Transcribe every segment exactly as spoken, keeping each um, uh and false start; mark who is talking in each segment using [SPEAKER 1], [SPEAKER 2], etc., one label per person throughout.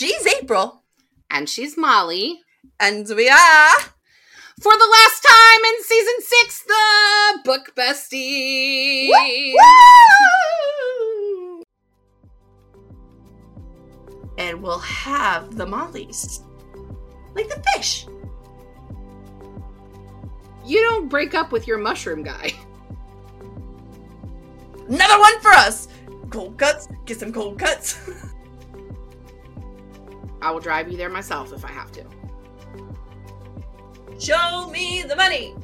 [SPEAKER 1] She's April.
[SPEAKER 2] And she's Molly.
[SPEAKER 1] And we are...
[SPEAKER 2] For the last time in season six, the Book Besties.
[SPEAKER 1] Woo! Woo! And we'll have the Mollies. Like the fish.
[SPEAKER 2] You don't break up with your mushroom guy.
[SPEAKER 1] Another one for us. Cold cuts. Get some cold cuts.
[SPEAKER 2] I will drive you there myself if I have to.
[SPEAKER 1] Show me the money.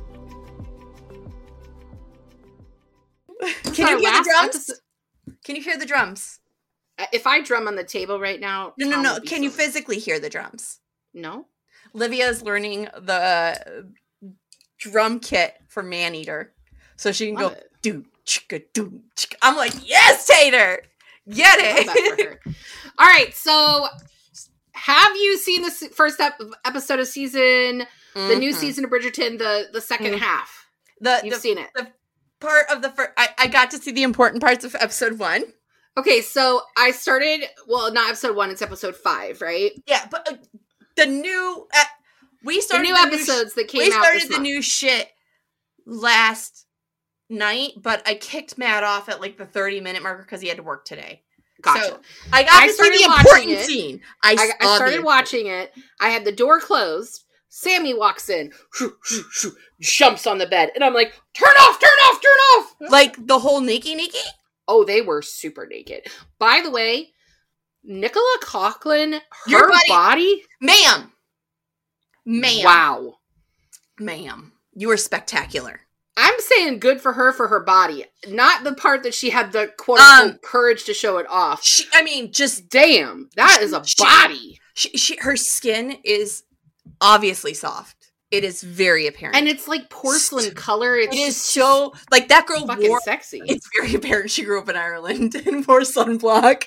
[SPEAKER 1] Can
[SPEAKER 2] Our
[SPEAKER 1] you hear the
[SPEAKER 2] last
[SPEAKER 1] drums?
[SPEAKER 2] episode-
[SPEAKER 1] Can you hear the drums?
[SPEAKER 2] If I drum on the table right now...
[SPEAKER 1] No, no,
[SPEAKER 2] Tom
[SPEAKER 1] no.
[SPEAKER 2] will be
[SPEAKER 1] Can you
[SPEAKER 2] so-
[SPEAKER 1] physically hear the drums?
[SPEAKER 2] No?
[SPEAKER 1] Livia's learning the drum kit for Maneater. So she can
[SPEAKER 2] Love
[SPEAKER 1] go,
[SPEAKER 2] it.
[SPEAKER 1] do, chicka, do, chicka. I'm like, yes, Tater! Get
[SPEAKER 2] Love that
[SPEAKER 1] it!
[SPEAKER 2] for her. All right, so have you seen the se- first ep- episode of season, the new
[SPEAKER 1] Mhm.
[SPEAKER 2] season of Bridgerton, the, the second
[SPEAKER 1] Mhm.
[SPEAKER 2] half?
[SPEAKER 1] The,
[SPEAKER 2] You've
[SPEAKER 1] the
[SPEAKER 2] seen it.
[SPEAKER 1] part of the first, I, I got to see the important parts of episode one.
[SPEAKER 2] Okay, so I started, well, not episode one, it's episode five, right?
[SPEAKER 1] Yeah, but uh, the new, uh, we
[SPEAKER 2] The
[SPEAKER 1] started
[SPEAKER 2] new
[SPEAKER 1] the
[SPEAKER 2] episodes that
[SPEAKER 1] sh-
[SPEAKER 2] came
[SPEAKER 1] we
[SPEAKER 2] out
[SPEAKER 1] started
[SPEAKER 2] this
[SPEAKER 1] the
[SPEAKER 2] month.
[SPEAKER 1] new shit last night, but I kicked Matt off at like the thirty minute marker because he had to work today.
[SPEAKER 2] Gotcha.
[SPEAKER 1] So I got
[SPEAKER 2] I
[SPEAKER 1] to see
[SPEAKER 2] started
[SPEAKER 1] the
[SPEAKER 2] watching
[SPEAKER 1] important
[SPEAKER 2] it.
[SPEAKER 1] scene. I,
[SPEAKER 2] I,
[SPEAKER 1] saw
[SPEAKER 2] I started
[SPEAKER 1] the-
[SPEAKER 2] watching it. I had the door closed. Sammy walks in, shoo, shoo, shoo, jumps on the bed, and I'm like, turn off, turn off, turn off!
[SPEAKER 1] like the whole Nikki Nikki.
[SPEAKER 2] Oh, they were super naked. By the way, Nicola Coughlan,
[SPEAKER 1] Your
[SPEAKER 2] her
[SPEAKER 1] buddy-
[SPEAKER 2] body,
[SPEAKER 1] Ma'am. Ma'am.
[SPEAKER 2] wow.
[SPEAKER 1] Ma'am. You were spectacular.
[SPEAKER 2] I'm saying good for her for her body, not the part that she had the quote unquote
[SPEAKER 1] Um,
[SPEAKER 2] courage to show it off.
[SPEAKER 1] She, I mean, just
[SPEAKER 2] Damn, that is a
[SPEAKER 1] She-
[SPEAKER 2] body.
[SPEAKER 1] she, she, her skin is obviously soft. It is very apparent.
[SPEAKER 2] And it's like porcelain color. It's
[SPEAKER 1] it is
[SPEAKER 2] just
[SPEAKER 1] so, like, that girl
[SPEAKER 2] fucking
[SPEAKER 1] wore,
[SPEAKER 2] sexy.
[SPEAKER 1] it's very apparent she grew up in Ireland and wore sunblock.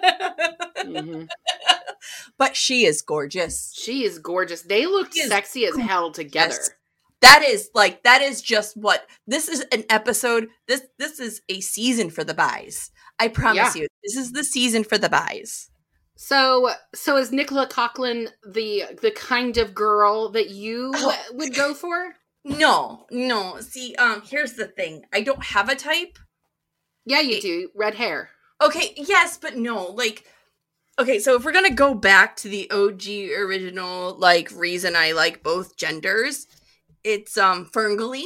[SPEAKER 2] Mhm.
[SPEAKER 1] But she is gorgeous.
[SPEAKER 2] She is gorgeous. They look
[SPEAKER 1] She is
[SPEAKER 2] sexy as hell together.
[SPEAKER 1] Yes. That is like that is just what this is an episode. This this is a season for the buys. I promise
[SPEAKER 2] Yeah.
[SPEAKER 1] you, this is the season for the buys.
[SPEAKER 2] So, so is Nicola Coughlan the the kind of girl that you
[SPEAKER 1] Oh.
[SPEAKER 2] would go for?
[SPEAKER 1] No, no. See, um, here's the thing. I don't have a type.
[SPEAKER 2] Yeah, you do. Red hair.
[SPEAKER 1] Okay, yes, but no. Like, okay, so if we're gonna go back to the O G original, like reason I like both genders, it's um Ferngully.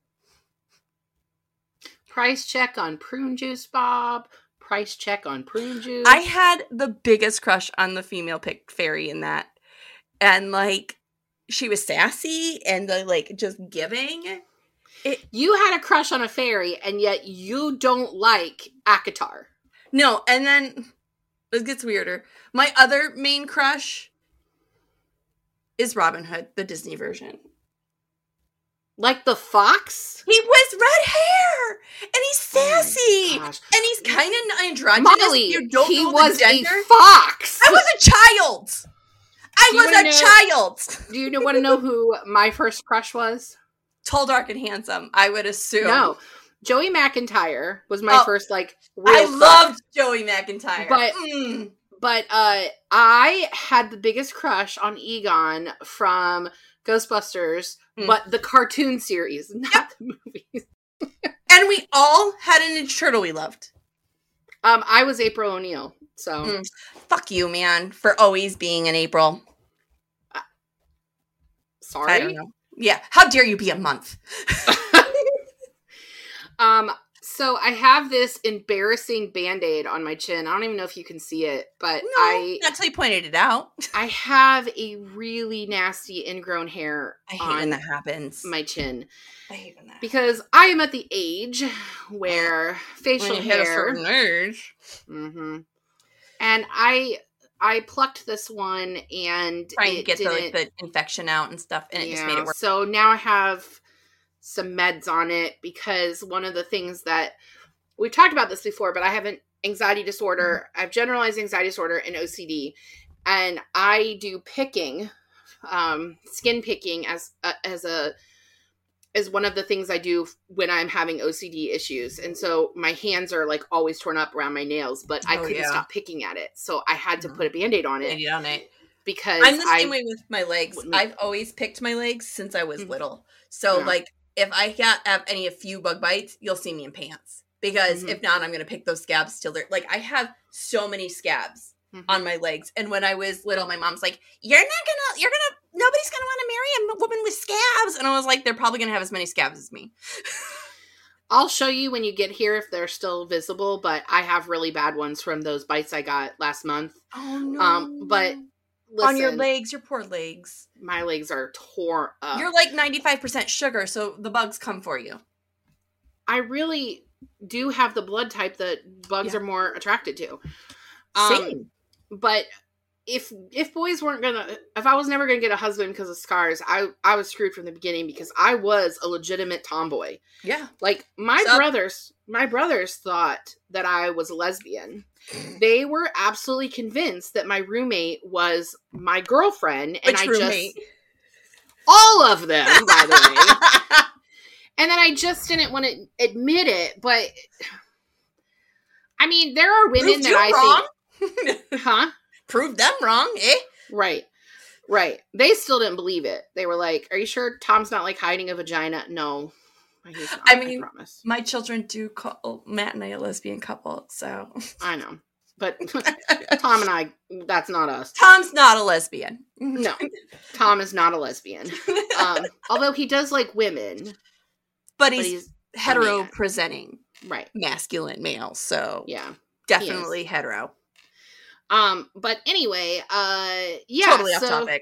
[SPEAKER 2] Price check on prune juice, Bob. Price check on prune juice.
[SPEAKER 1] I had the biggest crush on the female pick fairy in that, and like she was sassy and the like just giving. It
[SPEAKER 2] you had a crush on a fairy, and yet you don't like Akatar.
[SPEAKER 1] no, and then it gets weirder. My other main crush is Robin Hood, the Disney version.
[SPEAKER 2] Like the fox?
[SPEAKER 1] He was red hair, and he's sassy,
[SPEAKER 2] Gosh.
[SPEAKER 1] and he's kind of androgynous.
[SPEAKER 2] Molly,
[SPEAKER 1] you don't
[SPEAKER 2] he
[SPEAKER 1] know
[SPEAKER 2] was
[SPEAKER 1] the gender.
[SPEAKER 2] a fox.
[SPEAKER 1] I was a child. I
[SPEAKER 2] Do you
[SPEAKER 1] was
[SPEAKER 2] wanna
[SPEAKER 1] a
[SPEAKER 2] know-
[SPEAKER 1] child.
[SPEAKER 2] Do you want to know who my first crush was?
[SPEAKER 1] Tall, dark, and handsome. I would assume.
[SPEAKER 2] No. Joey McIntyre was my
[SPEAKER 1] Oh,
[SPEAKER 2] first, like, real
[SPEAKER 1] I
[SPEAKER 2] crush.
[SPEAKER 1] loved Joey McIntyre.
[SPEAKER 2] But-
[SPEAKER 1] Mm.
[SPEAKER 2] But uh, I had the biggest crush on Egon from Ghostbusters,
[SPEAKER 1] Hmm.
[SPEAKER 2] but the cartoon series, not the movies.
[SPEAKER 1] And we all had a Ninja Turtle we loved.
[SPEAKER 2] Um, I was April O'Neil, so
[SPEAKER 1] Hmm. Fuck you, man, for always being an April.
[SPEAKER 2] sorry.
[SPEAKER 1] I don't know. Yeah, how dare you be a month?
[SPEAKER 2] Um, so I have this embarrassing Band-Aid on my chin. I don't even know if you can see it, but
[SPEAKER 1] No,
[SPEAKER 2] I
[SPEAKER 1] not till you pointed it out.
[SPEAKER 2] I have a really nasty ingrown hair
[SPEAKER 1] I hate
[SPEAKER 2] on
[SPEAKER 1] when that happens.
[SPEAKER 2] my chin
[SPEAKER 1] I hate when that
[SPEAKER 2] because I am at the age where facial
[SPEAKER 1] When you hit a
[SPEAKER 2] hair.
[SPEAKER 1] certain age.
[SPEAKER 2] hmm And I I plucked this one and
[SPEAKER 1] Trying to
[SPEAKER 2] it
[SPEAKER 1] get the, like,
[SPEAKER 2] didn't-
[SPEAKER 1] the infection out and stuff, and it just made
[SPEAKER 2] Yeah,
[SPEAKER 1] it worse.
[SPEAKER 2] So now I have some meds on it because one of the things that we've talked about this before, but I have an anxiety disorder. I have generalized anxiety disorder and O C D, and I do picking, um, skin picking as a, as a is one of the things I do when I'm having O C D issues. And so my hands are like always torn up around my nails, but I
[SPEAKER 1] Oh,
[SPEAKER 2] couldn't
[SPEAKER 1] yeah.
[SPEAKER 2] stop picking at it. So I had to
[SPEAKER 1] Mhm.
[SPEAKER 2] put a Band-Aid on it
[SPEAKER 1] Band-Aid on it.
[SPEAKER 2] because
[SPEAKER 1] I'm the same
[SPEAKER 2] I,
[SPEAKER 1] way with my legs.
[SPEAKER 2] Me-
[SPEAKER 1] I've always picked my legs since I was
[SPEAKER 2] Mhm.
[SPEAKER 1] little. So
[SPEAKER 2] Yeah.
[SPEAKER 1] like if I got have any a few bug bites, you'll see me in pants. Because
[SPEAKER 2] Mhm.
[SPEAKER 1] if not, I'm gonna pick those scabs till they're like I have so many scabs
[SPEAKER 2] Mhm.
[SPEAKER 1] on my legs. And when I was little, my mom's like, You're not gonna you're gonna nobody's gonna want to marry a woman with scabs. And I was like, they're probably gonna have as many scabs as me.
[SPEAKER 2] I'll show you when you get here if they're still visible, but I have really bad ones from those bites I got last month.
[SPEAKER 1] Oh no.
[SPEAKER 2] Um, but listen,
[SPEAKER 1] on your legs, your poor legs.
[SPEAKER 2] my legs are tore up.
[SPEAKER 1] You're like ninety-five percent sugar, so the bugs come for you.
[SPEAKER 2] I really do have the blood type that bugs
[SPEAKER 1] Yeah.
[SPEAKER 2] are more attracted to. Um,
[SPEAKER 1] Same.
[SPEAKER 2] But if if boys weren't gonna, if I was never gonna get a husband because of scars, I I was screwed from the beginning because I was a legitimate tomboy.
[SPEAKER 1] Yeah.
[SPEAKER 2] Like my
[SPEAKER 1] Sup?
[SPEAKER 2] brothers, my brothers thought that I was a lesbian. They were absolutely convinced that my roommate was my girlfriend, and
[SPEAKER 1] Which
[SPEAKER 2] I
[SPEAKER 1] roommate?
[SPEAKER 2] just all of them, by the way. And then I just didn't want to admit it, but I mean, there are women
[SPEAKER 1] Proved
[SPEAKER 2] that
[SPEAKER 1] you
[SPEAKER 2] I
[SPEAKER 1] wrong.
[SPEAKER 2] think, huh?
[SPEAKER 1] Prove them wrong, eh?
[SPEAKER 2] Right, right. They still didn't believe it. They were like, "Are you sure Tom's not like hiding a vagina?" No, he's not.
[SPEAKER 1] I
[SPEAKER 2] I
[SPEAKER 1] mean,
[SPEAKER 2] promise.
[SPEAKER 1] My children do call Matt and I a lesbian couple, so
[SPEAKER 2] I know, but Tom and I, that's not us.
[SPEAKER 1] Tom's not a lesbian.
[SPEAKER 2] No, Tom is not a lesbian. Um, although he does like women,
[SPEAKER 1] but
[SPEAKER 2] but
[SPEAKER 1] he's,
[SPEAKER 2] he's
[SPEAKER 1] hetero
[SPEAKER 2] man.
[SPEAKER 1] presenting
[SPEAKER 2] right.
[SPEAKER 1] masculine male, so
[SPEAKER 2] Yeah.
[SPEAKER 1] definitely hetero.
[SPEAKER 2] Um, but anyway, uh, yeah.
[SPEAKER 1] Totally off
[SPEAKER 2] so,
[SPEAKER 1] topic.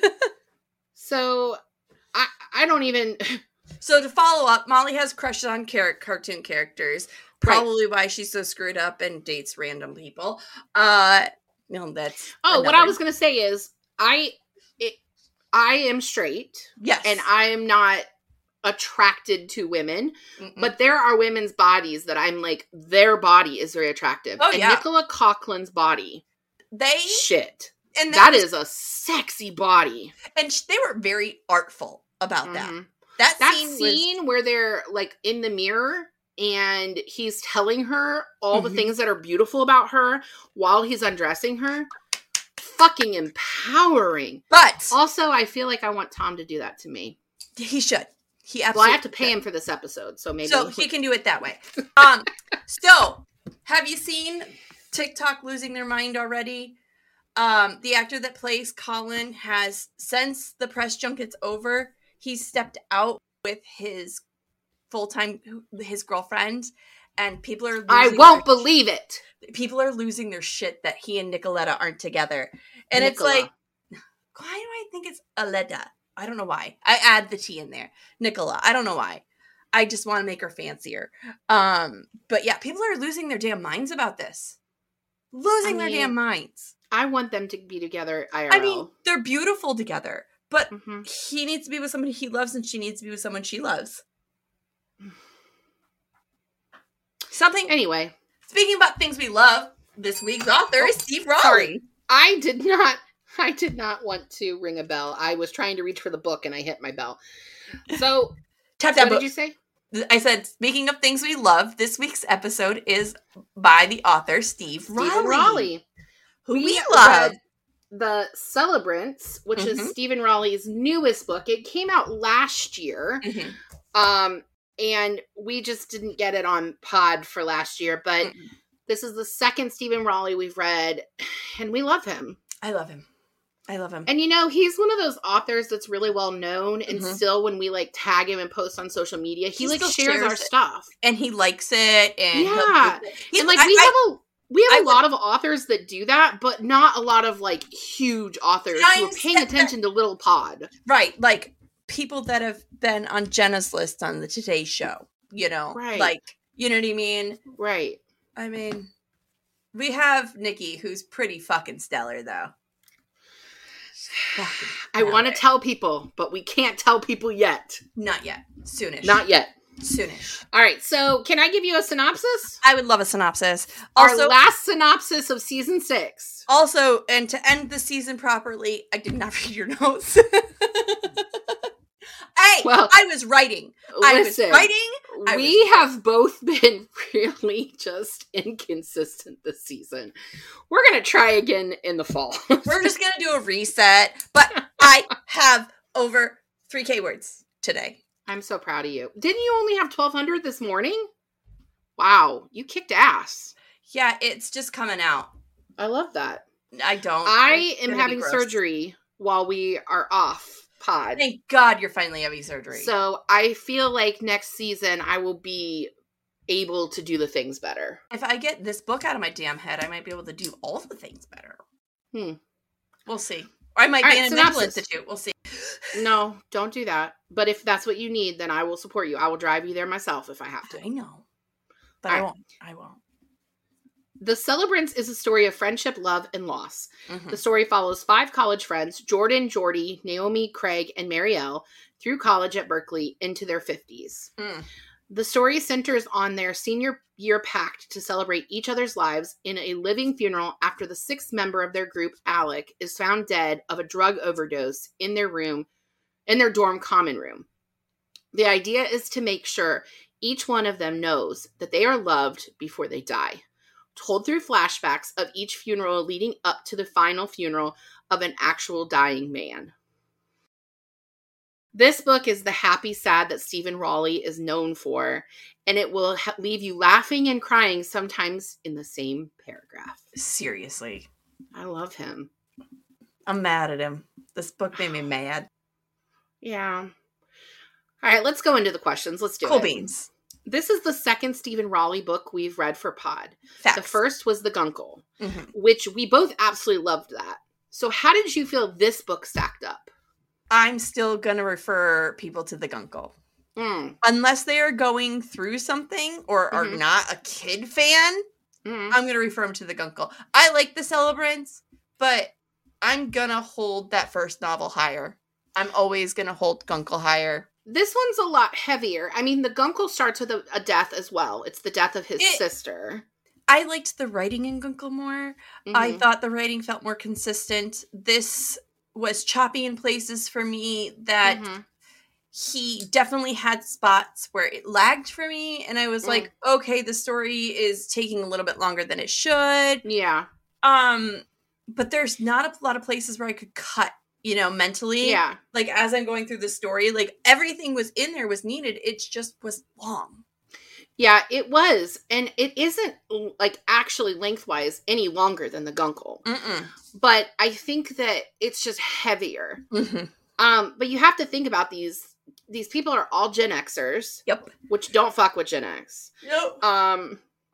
[SPEAKER 2] So I I don't even.
[SPEAKER 1] So to follow up, Molly has crushes on char- cartoon characters. Probably why she's so screwed up and dates random people. Uh, no, that's
[SPEAKER 2] Oh, what
[SPEAKER 1] another-
[SPEAKER 2] I was gonna say is I it, I am straight.
[SPEAKER 1] Yes,
[SPEAKER 2] And I am not attracted to women,
[SPEAKER 1] Mm-mm.
[SPEAKER 2] but there are women's bodies that I'm like, their body is very attractive.
[SPEAKER 1] Oh,
[SPEAKER 2] and
[SPEAKER 1] yeah.
[SPEAKER 2] Nicola Coughlin's body,
[SPEAKER 1] they
[SPEAKER 2] shit.
[SPEAKER 1] and
[SPEAKER 2] That
[SPEAKER 1] was-
[SPEAKER 2] is a sexy body.
[SPEAKER 1] and sh- they were very artful about that.
[SPEAKER 2] Mhm.
[SPEAKER 1] That,
[SPEAKER 2] That
[SPEAKER 1] scene,
[SPEAKER 2] scene,
[SPEAKER 1] was,
[SPEAKER 2] where they're like in the mirror and he's telling her all
[SPEAKER 1] Mhm.
[SPEAKER 2] the things that are beautiful about her while he's undressing her, fucking empowering.
[SPEAKER 1] but
[SPEAKER 2] Also, I feel like I want Tom to do that to me.
[SPEAKER 1] he should. He
[SPEAKER 2] Well,
[SPEAKER 1] absolutely.
[SPEAKER 2] I have to pay
[SPEAKER 1] should.
[SPEAKER 2] him for this episode, so maybe.
[SPEAKER 1] so he can do it that way. Um, so have you seen TikTok losing their mind already? Um, the actor that plays Colin has, since the press junket's over, he's stepped out with his full-time, his girlfriend, and people are losing
[SPEAKER 2] I won't
[SPEAKER 1] their,
[SPEAKER 2] believe it.
[SPEAKER 1] people are losing their shit that he and Nicoletta aren't together. And
[SPEAKER 2] Nicola.
[SPEAKER 1] it's like, why do I think it's Aleda? I don't know why. I add the T in there. Nicola. I don't know why. I just want to make her fancier. Um, but yeah, people are losing their damn minds about this. Losing
[SPEAKER 2] I
[SPEAKER 1] their
[SPEAKER 2] mean,
[SPEAKER 1] damn minds.
[SPEAKER 2] I want them to be together I R L.
[SPEAKER 1] I mean, they're beautiful together, but
[SPEAKER 2] Mhm.
[SPEAKER 1] he needs to be with somebody he loves and she needs to be with someone she loves. Something.
[SPEAKER 2] Anyway,
[SPEAKER 1] Speaking about things we love, this week's author is Steve Raleigh.
[SPEAKER 2] sorry. I did not. I did not want to ring a bell. I was trying to reach for the book and I hit my bell. So,
[SPEAKER 1] Tap that
[SPEAKER 2] what
[SPEAKER 1] book.
[SPEAKER 2] did you say?
[SPEAKER 1] I said, speaking of things we love, this week's episode is by the author Steve Raleigh,
[SPEAKER 2] Stephen Raleigh.
[SPEAKER 1] who we,
[SPEAKER 2] We
[SPEAKER 1] love.
[SPEAKER 2] read The Celebrants, which
[SPEAKER 1] Mhm.
[SPEAKER 2] is Stephen Raleigh's newest book. It came out last year.
[SPEAKER 1] Mhm.
[SPEAKER 2] Um, and we just didn't get it on pod for last year, but
[SPEAKER 1] Mm-mm.
[SPEAKER 2] this is the second Stephen Raleigh we've read, and we love him.
[SPEAKER 1] I love him. I love him.
[SPEAKER 2] And you know, he's one of those authors that's really well known, and
[SPEAKER 1] Mhm.
[SPEAKER 2] still when we like tag him and post on social media, he,
[SPEAKER 1] He
[SPEAKER 2] like
[SPEAKER 1] still
[SPEAKER 2] shares,
[SPEAKER 1] shares
[SPEAKER 2] our
[SPEAKER 1] it.
[SPEAKER 2] stuff.
[SPEAKER 1] And he likes it. And he'll-
[SPEAKER 2] Yeah.
[SPEAKER 1] he's
[SPEAKER 2] And like
[SPEAKER 1] I-
[SPEAKER 2] we
[SPEAKER 1] I-
[SPEAKER 2] have a we have
[SPEAKER 1] I
[SPEAKER 2] a
[SPEAKER 1] would-
[SPEAKER 2] lot of authors that do that, but not a lot of like huge authors who are
[SPEAKER 1] Times
[SPEAKER 2] paying
[SPEAKER 1] that-
[SPEAKER 2] attention to Little Pod.
[SPEAKER 1] right, like people that have been on Jenna's list on the Today Show. You know,
[SPEAKER 2] Right.
[SPEAKER 1] like you know what I mean.
[SPEAKER 2] Right.
[SPEAKER 1] I mean, we have Nikki, who's pretty fucking stellar, though. Fucking
[SPEAKER 2] I want to
[SPEAKER 1] stellar.
[SPEAKER 2] tell people, but we can't tell people yet.
[SPEAKER 1] Not yet. Soonish.
[SPEAKER 2] Not yet.
[SPEAKER 1] soonish.
[SPEAKER 2] All right, so can I give you a synopsis?
[SPEAKER 1] I would love a synopsis. Also,
[SPEAKER 2] Our last synopsis of season six.
[SPEAKER 1] also, and to end the season properly, I did not read your notes. Hey,
[SPEAKER 2] Well,
[SPEAKER 1] I was writing.
[SPEAKER 2] Listen,
[SPEAKER 1] I was writing. I
[SPEAKER 2] we
[SPEAKER 1] was
[SPEAKER 2] have both been really just inconsistent this season. We're going to try again in the fall.
[SPEAKER 1] We're just going to do a reset. But I have over three K words today.
[SPEAKER 2] I'm so proud of you. Didn't you only have twelve hundred this morning? Wow, you kicked ass.
[SPEAKER 1] Yeah, it's just coming out.
[SPEAKER 2] I love that.
[SPEAKER 1] I don't.
[SPEAKER 2] I
[SPEAKER 1] It's
[SPEAKER 2] am
[SPEAKER 1] gonna be
[SPEAKER 2] having
[SPEAKER 1] gross.
[SPEAKER 2] surgery while we are off pod.
[SPEAKER 1] Thank God you're finally having surgery.
[SPEAKER 2] So I feel like next season I will be able to do the things better.
[SPEAKER 1] If I get this book out of my damn head, I might be able to do all the things better.
[SPEAKER 2] Hmm.
[SPEAKER 1] We'll see. Or I might
[SPEAKER 2] All
[SPEAKER 1] be
[SPEAKER 2] right,
[SPEAKER 1] in a mental
[SPEAKER 2] synopsis.
[SPEAKER 1] institute. We'll see.
[SPEAKER 2] No, don't do that. But if that's what you need, then I will support you. I will drive you there myself if I have to.
[SPEAKER 1] I know. But
[SPEAKER 2] All
[SPEAKER 1] I
[SPEAKER 2] right.
[SPEAKER 1] won't. I won't.
[SPEAKER 2] The Celebrants is a story of friendship, love, and loss.
[SPEAKER 1] Mhm.
[SPEAKER 2] The story follows five college friends, Jordan, Jordy, Naomi, Craig, and Marielle, through college at Berkeley into their fifties.
[SPEAKER 1] Mm.
[SPEAKER 2] The story centers on their senior year pact to celebrate each other's lives in a living funeral after the sixth member of their group, Alec, is found dead of a drug overdose in their room, in their dorm common room. The idea is to make sure each one of them knows that they are loved before they die, told through flashbacks of each funeral leading up to the final funeral of an actual dying man. This book is the happy sad that Stephen Rowley is known for, and it will ha- leave you laughing and crying sometimes in the same paragraph.
[SPEAKER 1] Seriously.
[SPEAKER 2] I love him.
[SPEAKER 1] I'm mad at him. This book made me mad.
[SPEAKER 2] Yeah. All right, let's go into the questions. Let's do
[SPEAKER 1] Cool
[SPEAKER 2] it.
[SPEAKER 1] beans.
[SPEAKER 2] This is the second Stephen Rowley book we've read for Pod.
[SPEAKER 1] Facts.
[SPEAKER 2] The first was The Guncle,
[SPEAKER 1] Mhm.
[SPEAKER 2] which we both absolutely loved that. So how did you feel this book stacked up?
[SPEAKER 1] I'm still going to refer people to the Guncle.
[SPEAKER 2] Mm.
[SPEAKER 1] Unless they are going through something or are
[SPEAKER 2] Mhm.
[SPEAKER 1] not a kid fan,
[SPEAKER 2] Mm.
[SPEAKER 1] I'm going to refer them to the Guncle. I like the Celebrants, but I'm going to hold that first novel higher. I'm always going to hold Guncle higher.
[SPEAKER 2] This one's a lot heavier. I mean, The Guncle starts with a, a death as well. It's the death of his
[SPEAKER 1] It-
[SPEAKER 2] sister.
[SPEAKER 1] I liked the writing in Guncle more. I
[SPEAKER 2] Mhm.
[SPEAKER 1] thought the writing felt more consistent. This was choppy in places for me that
[SPEAKER 2] Mhm.
[SPEAKER 1] he definitely had spots where it lagged for me. And I was
[SPEAKER 2] Mm.
[SPEAKER 1] like, okay, the story is taking a little bit longer than it should.
[SPEAKER 2] Yeah.
[SPEAKER 1] Um, but there's not a lot of places where I could cut, you know, mentally.
[SPEAKER 2] Yeah.
[SPEAKER 1] Like as I'm going through the story, like everything was in there was needed. It just was long.
[SPEAKER 2] Yeah, it was. And it isn't, like, actually lengthwise any longer than The Guncle.
[SPEAKER 1] Mm-mm.
[SPEAKER 2] But I think that it's just heavier.
[SPEAKER 1] Mm-hmm.
[SPEAKER 2] Um, but you have to think about these. These people are all Gen Xers,
[SPEAKER 1] Yep.
[SPEAKER 2] which don't fuck with Gen X.
[SPEAKER 1] Yep.
[SPEAKER 2] Um,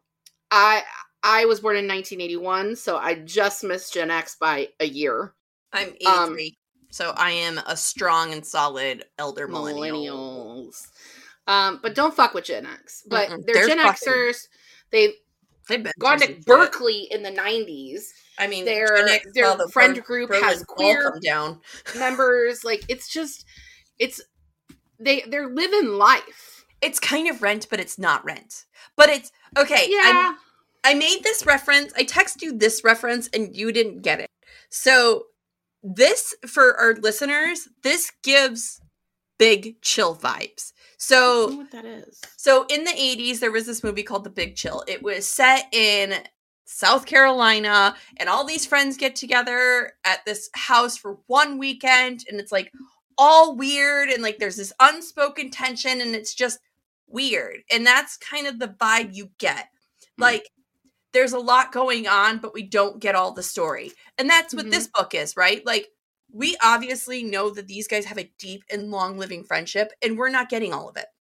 [SPEAKER 2] I I was born in nineteen eighty-one, so I just missed Gen X by a year.
[SPEAKER 1] I'm
[SPEAKER 2] Um,
[SPEAKER 1] eighty-three. So I am a strong and solid elder millennial.
[SPEAKER 2] Millennials. Um, but don't fuck with Gen X. But
[SPEAKER 1] Mm-mm.
[SPEAKER 2] they're,
[SPEAKER 1] They're
[SPEAKER 2] Gen
[SPEAKER 1] fucking-
[SPEAKER 2] Xers. They've
[SPEAKER 1] They've been
[SPEAKER 2] gone
[SPEAKER 1] through
[SPEAKER 2] to
[SPEAKER 1] some shit.
[SPEAKER 2] Berkeley in the nineties.
[SPEAKER 1] I mean,
[SPEAKER 2] Their-
[SPEAKER 1] Gen X,
[SPEAKER 2] their
[SPEAKER 1] well, the
[SPEAKER 2] friend
[SPEAKER 1] Ber-
[SPEAKER 2] group
[SPEAKER 1] Berlin
[SPEAKER 2] has
[SPEAKER 1] Wall
[SPEAKER 2] queer-
[SPEAKER 1] come down.
[SPEAKER 2] Members, like, it's just, it's, they, they're living life.
[SPEAKER 1] It's kind of Rent, but it's not Rent. But it's okay.
[SPEAKER 2] Yeah.
[SPEAKER 1] I, I made this reference. I texted you this reference, and you didn't get it. So this, for our listeners, this gives Big Chill vibes.
[SPEAKER 2] I don't
[SPEAKER 1] So
[SPEAKER 2] know what that is.
[SPEAKER 1] So in the eighties, there was this movie called The Big Chill. It was set in South Carolina, and all these friends get together at this house for one weekend, and it's like all weird, and like there's this unspoken tension, and it's just weird. And that's kind of the vibe you get.
[SPEAKER 2] Hmm.
[SPEAKER 1] Like there's a lot going on, but we don't get all the story. And that's what
[SPEAKER 2] Mhm.
[SPEAKER 1] this book is, right? Like we obviously know that these guys have a deep and long living friendship, and we're not getting all of it.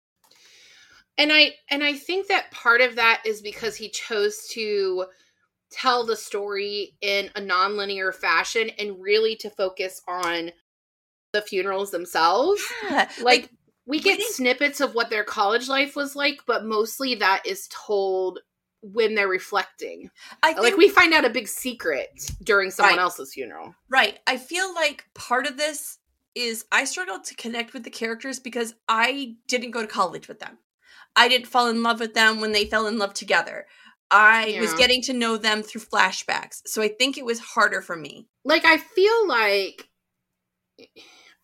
[SPEAKER 2] And I and I think that part of that is because he chose to tell the story in a nonlinear fashion and really to focus on the funerals themselves.
[SPEAKER 1] Yeah,
[SPEAKER 2] Like, we get
[SPEAKER 1] didn't-
[SPEAKER 2] snippets of what their college life was like, but mostly that is told when they're reflecting.
[SPEAKER 1] I think,
[SPEAKER 2] Like, we find out a big secret during someone
[SPEAKER 1] Right.
[SPEAKER 2] else's funeral.
[SPEAKER 1] right. I feel like part of this is I struggled to connect with the characters because I didn't go to college with them. I didn't fall in love with them when they fell in love together. I was
[SPEAKER 2] Yeah.
[SPEAKER 1] getting to know them through flashbacks. So I think it was harder for me.
[SPEAKER 2] Like, I feel like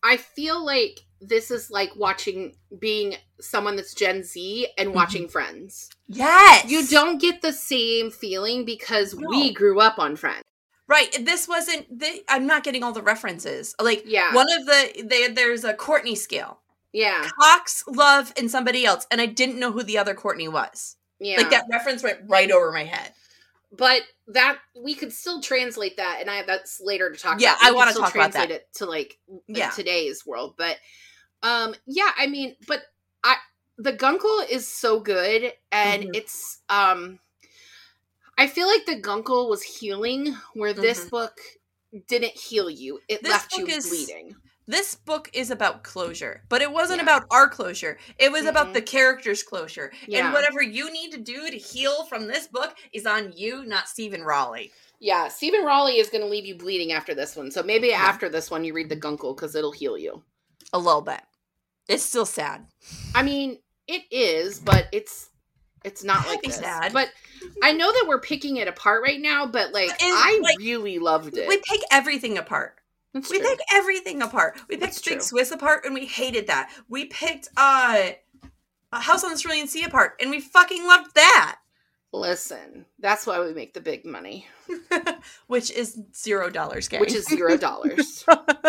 [SPEAKER 2] I feel like this is like watching, being someone that's Gen Z and watching mm-hmm. Friends.
[SPEAKER 1] Yes!
[SPEAKER 2] You don't get the same feeling because no. we grew up on Friends.
[SPEAKER 1] Right. This wasn't, the, I'm not getting all the references. Like,
[SPEAKER 2] yeah.
[SPEAKER 1] one of the, they, there's a Courtney scale.
[SPEAKER 2] Yeah.
[SPEAKER 1] Cox, Love, and somebody else. And I didn't know who the other Courtney was.
[SPEAKER 2] Yeah.
[SPEAKER 1] Like, that reference went right over my head.
[SPEAKER 2] But that, we could still translate that, and I that's later to talk
[SPEAKER 1] yeah,
[SPEAKER 2] about. Yeah,
[SPEAKER 1] I want to talk about that.
[SPEAKER 2] Translate it to, like,
[SPEAKER 1] yeah.
[SPEAKER 2] today's world. But, um, yeah, I mean, but I, the Guncle is so good, and mm-hmm. it's, um, I feel like the Guncle was healing, where mm-hmm. this book didn't heal you. It
[SPEAKER 1] this
[SPEAKER 2] left you
[SPEAKER 1] is,
[SPEAKER 2] bleeding.
[SPEAKER 1] This book is about closure, but it wasn't
[SPEAKER 2] yeah.
[SPEAKER 1] about our closure. It was mm-hmm. about the character's closure. Yeah. And whatever you need to do to heal from this book is on you, not Stephen Rowley.
[SPEAKER 2] Yeah, Stephen Rowley is going to leave you bleeding after this one. So maybe yeah. after this one, you read the Guncle, because it'll heal you.
[SPEAKER 1] A little bit. It's still sad.
[SPEAKER 2] I mean, it is, but it's it's not like this. Sad. But I know that we're picking it apart right now, but like is, I like, really loved it.
[SPEAKER 1] We pick everything apart.
[SPEAKER 2] That's
[SPEAKER 1] we
[SPEAKER 2] true.
[SPEAKER 1] picked everything apart. We picked
[SPEAKER 2] That's
[SPEAKER 1] Big
[SPEAKER 2] true.
[SPEAKER 1] Swiss apart, and we hated that. We picked uh, a House on the Cerulean Sea apart, and we fucking loved that.
[SPEAKER 2] Listen, that's why we make the big money.
[SPEAKER 1] Which is zero dollars, gang.
[SPEAKER 2] Which is zero dollars.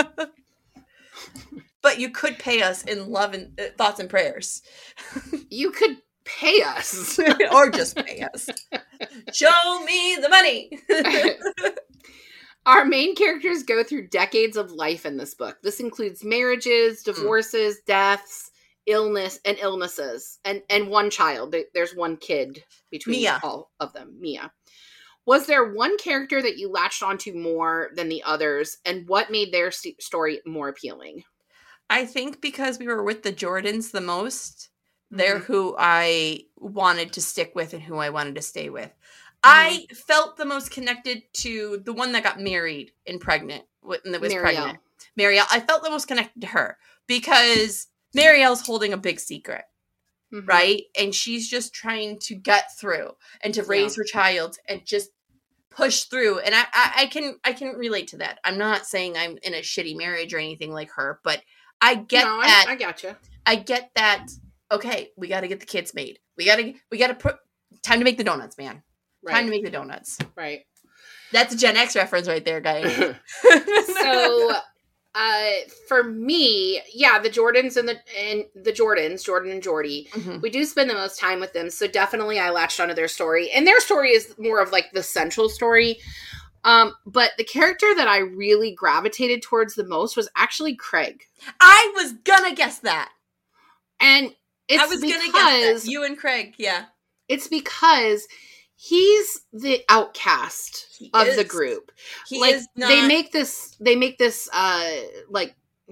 [SPEAKER 1] But you could pay us in love and uh, thoughts and prayers.
[SPEAKER 2] You could pay us.
[SPEAKER 1] Or just pay us. Show me the money.
[SPEAKER 2] Our main characters go through decades of life in this book. This includes marriages, divorces, mm. deaths, illness, and illnesses. And and one child. There's one kid between
[SPEAKER 1] Mia.
[SPEAKER 2] all of them. Mia. Was there one character that you latched onto more than the others? And what made their st- story more appealing?
[SPEAKER 1] I think because we were with the Jordans the most, mm-hmm. they're who I wanted to stick with and who I wanted to stay with. I felt the most connected to the one that got married and pregnant. And that was
[SPEAKER 2] Marielle.
[SPEAKER 1] pregnant. Marielle. I felt the most connected to her because Marielle's holding a big secret, mm-hmm. right? And she's just trying to get through and to raise yeah. her child and just push through. And I, I, I can I can relate to that. I'm not saying I'm in a shitty marriage or anything like her, but I get
[SPEAKER 2] no,
[SPEAKER 1] that.
[SPEAKER 2] I, I gotcha.
[SPEAKER 1] I get that. Okay, we got to get the kids made. We got to we got to put time to make the donuts, man.
[SPEAKER 2] Right.
[SPEAKER 1] Time to make the donuts.
[SPEAKER 2] Right.
[SPEAKER 1] That's a Gen X reference right there, guys.
[SPEAKER 2] So, uh, for me, yeah, the Jordans and the and the Jordans, Jordan and Jordy, mm-hmm. we do spend the most time with them. So definitely I latched onto their story. And their story is more of like the central story. Um, but the character that I really gravitated towards the most was actually Craig.
[SPEAKER 1] I was gonna guess that.
[SPEAKER 2] And it's
[SPEAKER 1] I was
[SPEAKER 2] because,
[SPEAKER 1] gonna guess that. You and Craig, yeah.
[SPEAKER 2] It's because he's the outcast he of
[SPEAKER 1] is.
[SPEAKER 2] the group.
[SPEAKER 1] He
[SPEAKER 2] like
[SPEAKER 1] is not...
[SPEAKER 2] they make this they make this uh like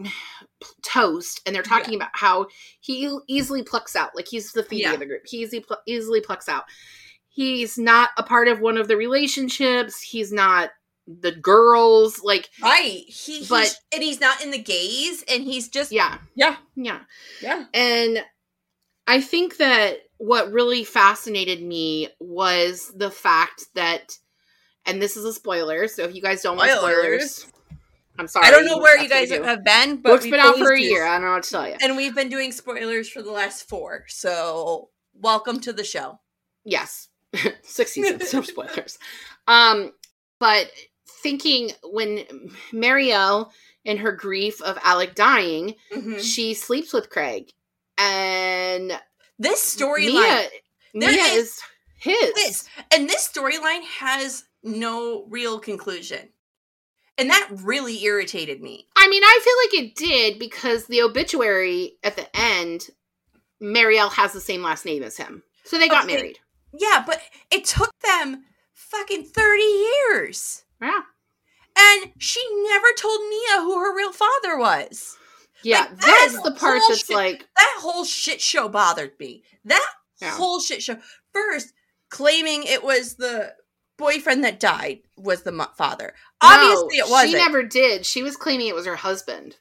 [SPEAKER 2] toast, and they're talking yeah. about how he easily plucks out. Like he's the Phoebe yeah. of the group. He easily, pl- easily plucks out. He's not a part of one of the relationships. He's not the girls. Like
[SPEAKER 1] right. He
[SPEAKER 2] but
[SPEAKER 1] he's, and he's not in the gays, and he's just
[SPEAKER 2] yeah
[SPEAKER 1] yeah
[SPEAKER 2] yeah
[SPEAKER 1] yeah.
[SPEAKER 2] And I think that what really fascinated me was the fact that, and this is a spoiler, so if you guys don't
[SPEAKER 1] spoilers.
[SPEAKER 2] want spoilers, I'm sorry.
[SPEAKER 1] I don't know where you guys have been, but
[SPEAKER 2] book's been out for a do. year. I don't know what to tell you.
[SPEAKER 1] And we've been doing spoilers for the last four, so welcome to the show.
[SPEAKER 2] Yes. Six seasons, no spoilers. Um, but thinking when Marielle, in her grief of Alec dying, mm-hmm. she sleeps with Craig. And
[SPEAKER 1] this storyline,
[SPEAKER 2] Mia, Mia is, is his.
[SPEAKER 1] This, and this storyline has no real conclusion. And that really irritated me.
[SPEAKER 2] I mean, I feel like it did because the obituary at the end, Marielle has the same last name as him. So they got okay. married.
[SPEAKER 1] Yeah, but it took them fucking thirty years.
[SPEAKER 2] Yeah.
[SPEAKER 1] And she never told Mia who her real father was.
[SPEAKER 2] Yeah, like, that that's the part that's
[SPEAKER 1] shit,
[SPEAKER 2] like...
[SPEAKER 1] That whole shit show bothered me. That yeah. whole shit show. First, claiming it was the boyfriend that died was the mo- father. Obviously
[SPEAKER 2] no,
[SPEAKER 1] it wasn't.
[SPEAKER 2] She never did. She was claiming it was her husband.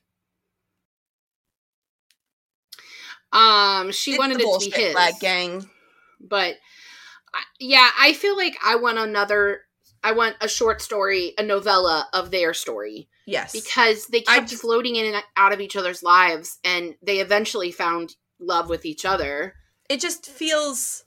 [SPEAKER 2] Um, She
[SPEAKER 1] it's
[SPEAKER 2] wanted it to be his.
[SPEAKER 1] Flag gang.
[SPEAKER 2] But... Yeah, I feel like I want another I want a short story, a novella of their story.
[SPEAKER 1] Yes.
[SPEAKER 2] Because they kept
[SPEAKER 1] just,
[SPEAKER 2] floating in and out of each other's lives, and they eventually found love with each other.
[SPEAKER 1] It just feels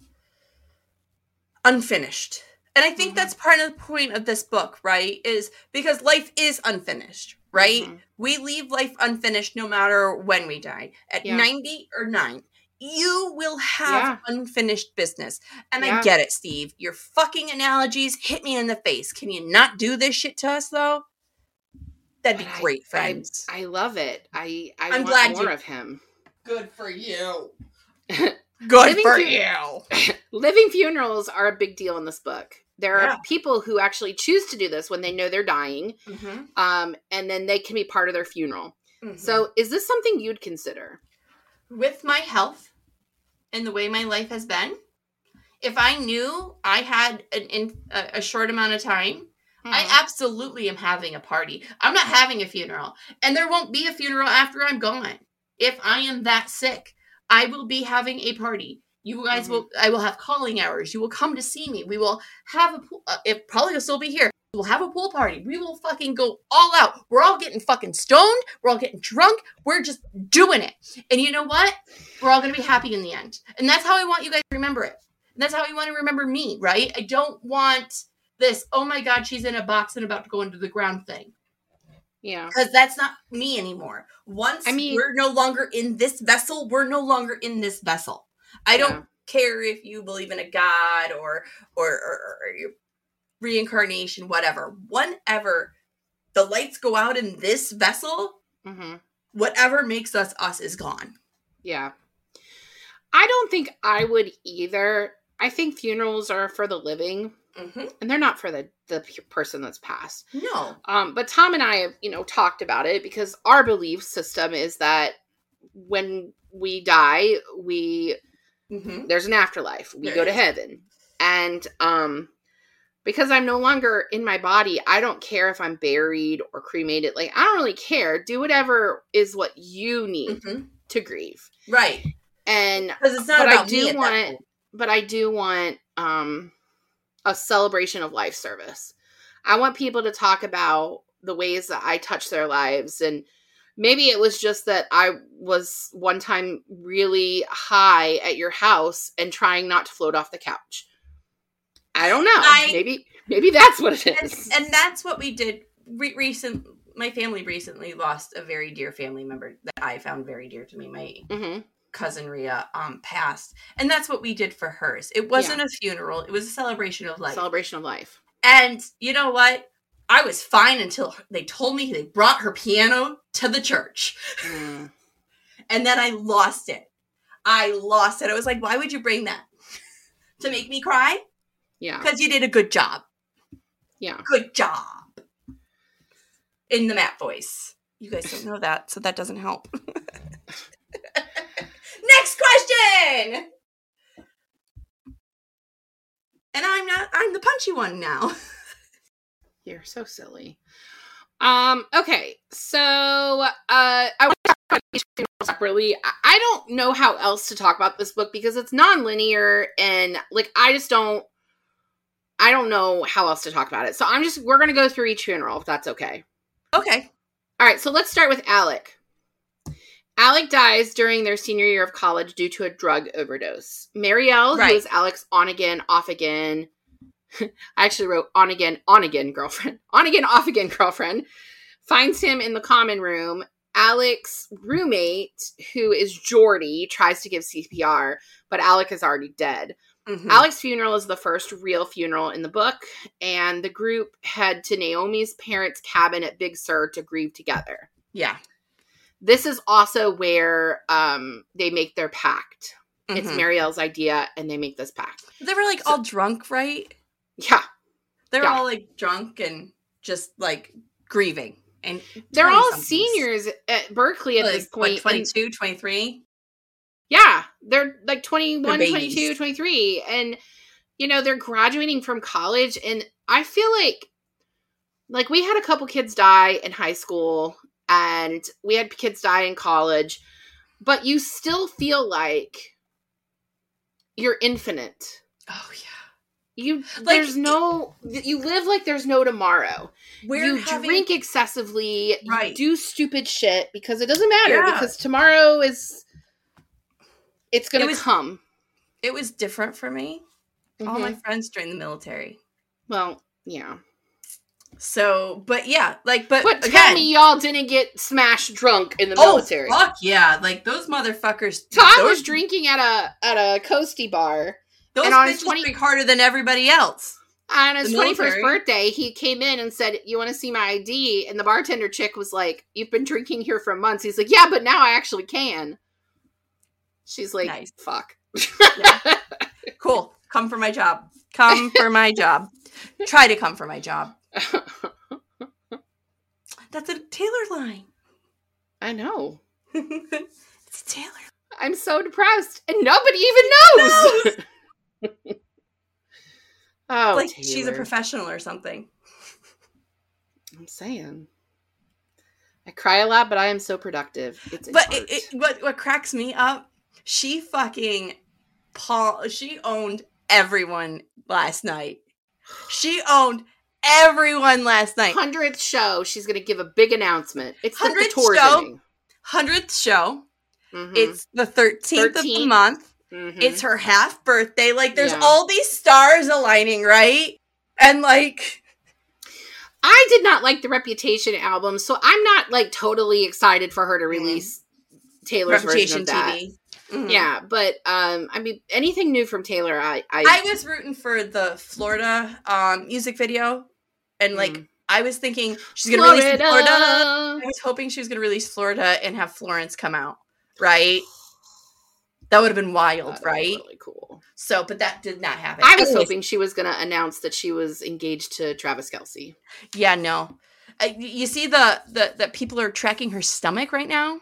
[SPEAKER 1] unfinished. And I think mm-hmm. that's part of the point of this book, right? Is because life is unfinished, right? Mm-hmm. We leave life unfinished no matter when we die. At yeah. ninety or nine, you will have yeah. unfinished business. And yeah. I get it, Steve. Your fucking analogies hit me in the face. Can you not do this shit to us, though? That'd be great,
[SPEAKER 2] I,
[SPEAKER 1] friends.
[SPEAKER 2] I, I love it. I, I
[SPEAKER 1] I'm
[SPEAKER 2] want
[SPEAKER 1] glad
[SPEAKER 2] more
[SPEAKER 1] you...
[SPEAKER 2] of him.
[SPEAKER 1] Good for you. Good living for fu- you.
[SPEAKER 2] Living funerals are a big deal in this book. There
[SPEAKER 1] yeah.
[SPEAKER 2] are people who actually choose to do this when they know they're dying,
[SPEAKER 1] mm-hmm.
[SPEAKER 2] um, and then they can be part of their funeral. Mm-hmm. So is this something you'd consider?
[SPEAKER 1] With my health and the way my life has been, if I knew I had an in, a, a short amount of time, mm-hmm. I absolutely am having a party. I'm not having a funeral, and there won't be a funeral after I'm gone. If I am that sick, I will be having a party. You guys mm-hmm. will, I will have calling hours. You will come to see me. We will have a pool. Uh, it probably will still be here. We'll have a pool party. We will fucking go all out. We're all getting fucking stoned. We're all getting drunk. We're just doing it. And you know what? We're all going to be happy in the end. And that's how I want you guys to remember it. And that's how you want to remember me, right? I don't want this, oh my God, she's in a box and about to go into the ground thing.
[SPEAKER 2] Yeah.
[SPEAKER 1] Because that's not me anymore. Once I mean, we're no longer in this vessel, we're no longer in this vessel. I don't yeah. care if you believe in a God or, or, or, or your reincarnation, whatever. Whenever the lights go out in this vessel,
[SPEAKER 2] mm-hmm.
[SPEAKER 1] whatever makes us us is gone.
[SPEAKER 2] Yeah. I don't think I would either. I think funerals are for the living,
[SPEAKER 1] mm-hmm.
[SPEAKER 2] and they're not for the, the person that's passed.
[SPEAKER 1] No.
[SPEAKER 2] Um, but Tom and I have, you know, talked about it because our belief system is that when we die, we
[SPEAKER 1] mm-hmm.
[SPEAKER 2] there's an afterlife. We
[SPEAKER 1] there
[SPEAKER 2] go
[SPEAKER 1] is.
[SPEAKER 2] to heaven. And um, because I'm no longer in my body, I don't care if I'm buried or cremated. Like, I don't really care. Do whatever is what you need
[SPEAKER 1] mm-hmm.
[SPEAKER 2] to grieve.
[SPEAKER 1] Right.
[SPEAKER 2] And
[SPEAKER 1] because it's not
[SPEAKER 2] but
[SPEAKER 1] about
[SPEAKER 2] I do
[SPEAKER 1] me at
[SPEAKER 2] want,
[SPEAKER 1] that point.
[SPEAKER 2] But I do want um, a celebration of life service. I want people to talk about the ways that I touch their lives. And maybe it was just that I was one time really high at your house and trying not to float off the couch. I don't know. I, maybe maybe that's what it is.
[SPEAKER 1] And, and that's what we did. Re- recent, my family recently lost a very dear family member that I found very dear to me. My
[SPEAKER 2] mm-hmm.
[SPEAKER 1] cousin Rhea um, passed. And that's what we did for hers. It wasn't
[SPEAKER 2] yeah.
[SPEAKER 1] a funeral. It was a celebration of life.
[SPEAKER 2] Celebration of life.
[SPEAKER 1] And you know what? I was fine until they told me they brought her piano to the church.
[SPEAKER 2] Mm.
[SPEAKER 1] And then I lost it. I lost it. I was like, why would you bring that? To make me cry?
[SPEAKER 2] Yeah.
[SPEAKER 1] Because you did a good job.
[SPEAKER 2] Yeah.
[SPEAKER 1] Good job. In the Matt voice. You guys don't know that, so that doesn't help. Next question! And I'm not, I'm the punchy one now.
[SPEAKER 2] You're so silly. Um, okay, so uh, I want to talk about each funeral separately. I don't know how else to talk about this book because it's non-linear and like I just don't I don't know how else to talk about it. So I'm just we're gonna go through each funeral if that's okay.
[SPEAKER 1] Okay.
[SPEAKER 2] All right, so let's start with Alec. Alec dies during their senior year of college due to a drug overdose. Marielle,
[SPEAKER 1] right.
[SPEAKER 2] who is Alec's on again, off again. I actually wrote on again, on again girlfriend. On again, off again girlfriend. Finds him in the common room. Alec's roommate, who is Jordy, tries to give C P R, but Alec is already dead. Mm-hmm. Alec's funeral is the first real funeral in the book, and the group head to Naomi's parents' cabin at Big Sur to grieve together.
[SPEAKER 1] Yeah.
[SPEAKER 2] This is also where um, they make their pact. Mm-hmm. It's Marielle's idea, and they make this pact.
[SPEAKER 1] They were, like, so, all drunk, right?
[SPEAKER 2] Yeah.
[SPEAKER 1] They were
[SPEAKER 2] yeah.
[SPEAKER 1] all, like, drunk and just, like, grieving. And
[SPEAKER 2] they're all seniors at Berkeley at
[SPEAKER 1] like,
[SPEAKER 2] this point.
[SPEAKER 1] What, twenty-two, twenty-three?
[SPEAKER 2] Yeah. They're, like, twenty-one,
[SPEAKER 1] they're
[SPEAKER 2] twenty-two, twenty-three. And, you know, they're graduating from college, and I feel like, like, we had a couple kids die in high school, and we had kids die in college, but you still feel like you're infinite.
[SPEAKER 1] Oh, yeah.
[SPEAKER 2] You
[SPEAKER 1] Like,
[SPEAKER 2] there's no you live like there's no tomorrow.
[SPEAKER 1] We're
[SPEAKER 2] you
[SPEAKER 1] having,
[SPEAKER 2] drink excessively,
[SPEAKER 1] right.
[SPEAKER 2] you do stupid shit because it doesn't matter
[SPEAKER 1] Yeah.
[SPEAKER 2] because tomorrow is it's gonna
[SPEAKER 1] it was,
[SPEAKER 2] come.
[SPEAKER 1] It was different for me.
[SPEAKER 2] Mm-hmm.
[SPEAKER 1] All my friends joined the military.
[SPEAKER 2] Well, yeah.
[SPEAKER 1] So, but yeah, like, but,
[SPEAKER 2] but
[SPEAKER 1] again,
[SPEAKER 2] tell me y'all didn't get smashed drunk in the
[SPEAKER 1] oh,
[SPEAKER 2] military.
[SPEAKER 1] Fuck yeah, like those motherfuckers.
[SPEAKER 2] Tom
[SPEAKER 1] those,
[SPEAKER 2] was drinking at a at a coastie bar.
[SPEAKER 1] Those
[SPEAKER 2] and on
[SPEAKER 1] bitches
[SPEAKER 2] his twenty
[SPEAKER 1] drink harder than everybody else.
[SPEAKER 2] On his twenty-first
[SPEAKER 1] military.
[SPEAKER 2] birthday, he came in and said, "You want to see my I D?" And the bartender chick was like, "You've been drinking here for months." He's like, "Yeah, but now I actually can." She's like,
[SPEAKER 1] Nice.
[SPEAKER 2] "Fuck."
[SPEAKER 1] Yeah. Cool. Come for my job. Come for my job. Try to come for my job. That's a Taylor line.
[SPEAKER 2] I know.
[SPEAKER 1] It's Taylor.
[SPEAKER 2] I'm so depressed, and nobody even knows. Oh,
[SPEAKER 1] like
[SPEAKER 2] Taylor.
[SPEAKER 1] She's a professional or something.
[SPEAKER 2] I'm saying. I cry a lot, but I am so productive. It's
[SPEAKER 1] but it, it, what what cracks me up? She fucking Paul. She owned everyone last night. She owned everyone last night.
[SPEAKER 2] hundredth show. She's gonna give a big announcement. It's like the
[SPEAKER 1] hundredth
[SPEAKER 2] tour's
[SPEAKER 1] show.
[SPEAKER 2] ending.
[SPEAKER 1] hundredth show.
[SPEAKER 2] Mm-hmm.
[SPEAKER 1] It's the thirteenth, thirteenth of the month.
[SPEAKER 2] Mm-hmm.
[SPEAKER 1] It's her half birthday. Like, there's
[SPEAKER 2] Yeah.
[SPEAKER 1] all these stars aligning, right? And like,
[SPEAKER 2] I did not like the Reputation album, so I'm not like totally excited for her to release mm. Taylor's
[SPEAKER 1] Reputation
[SPEAKER 2] version of that.
[SPEAKER 1] T V. Mm-hmm.
[SPEAKER 2] Yeah, but um, I mean, anything new from Taylor, I I,
[SPEAKER 1] I was rooting for the Florida um music video, and like mm. I was thinking she's gonna Florida. release Florida. I was hoping she was gonna release Florida and have Florence come out, right? That would have been wild,
[SPEAKER 2] that
[SPEAKER 1] right?
[SPEAKER 2] Really cool.
[SPEAKER 1] So, but that did not happen.
[SPEAKER 2] I was Anyways. hoping she was going to announce that she was engaged to Travis Kelce.
[SPEAKER 1] Yeah, no. Uh, you see the, the that people are tracking her stomach right now?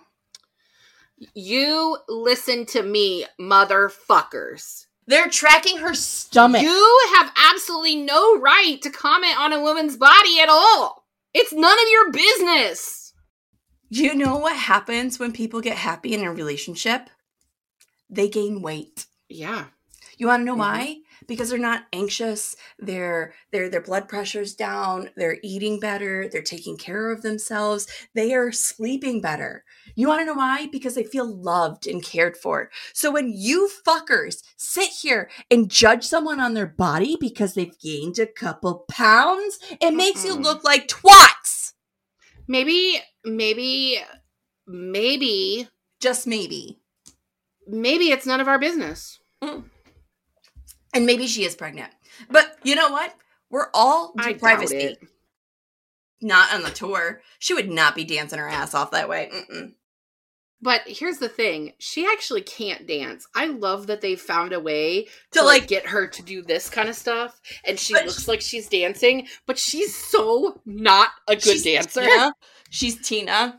[SPEAKER 2] You listen to me, motherfuckers.
[SPEAKER 1] They're tracking her stomach.
[SPEAKER 2] You have absolutely no right to comment on a woman's body at all. It's none of your business.
[SPEAKER 1] You know what happens when people get happy in a relationship? They gain weight.
[SPEAKER 2] Yeah.
[SPEAKER 1] You want to know mm-hmm. why? Because they're not anxious. Their their their blood pressure's down. They're eating better. They're taking care of themselves. They are sleeping better. You want to know why? Because they feel loved and cared for. So when you fuckers sit here and judge someone on their body because they've gained a couple pounds, it mm-hmm. makes you look like twats.
[SPEAKER 2] Maybe, maybe, maybe,
[SPEAKER 1] just maybe.
[SPEAKER 2] Maybe it's none of our business.
[SPEAKER 1] Mm. And maybe she is pregnant. But you know what? We're all
[SPEAKER 2] I
[SPEAKER 1] privacy.
[SPEAKER 2] Doubt it.
[SPEAKER 1] Not on the tour. She would not be dancing her ass off that way. Mm-mm.
[SPEAKER 2] But here's the thing. She actually can't dance. I love that they found a way
[SPEAKER 1] to,
[SPEAKER 2] to like,
[SPEAKER 1] like
[SPEAKER 2] get her to do this kind of stuff. And she looks
[SPEAKER 1] she,
[SPEAKER 2] like she's dancing. But she's so not a good dancer.
[SPEAKER 1] Tina. She's Tina.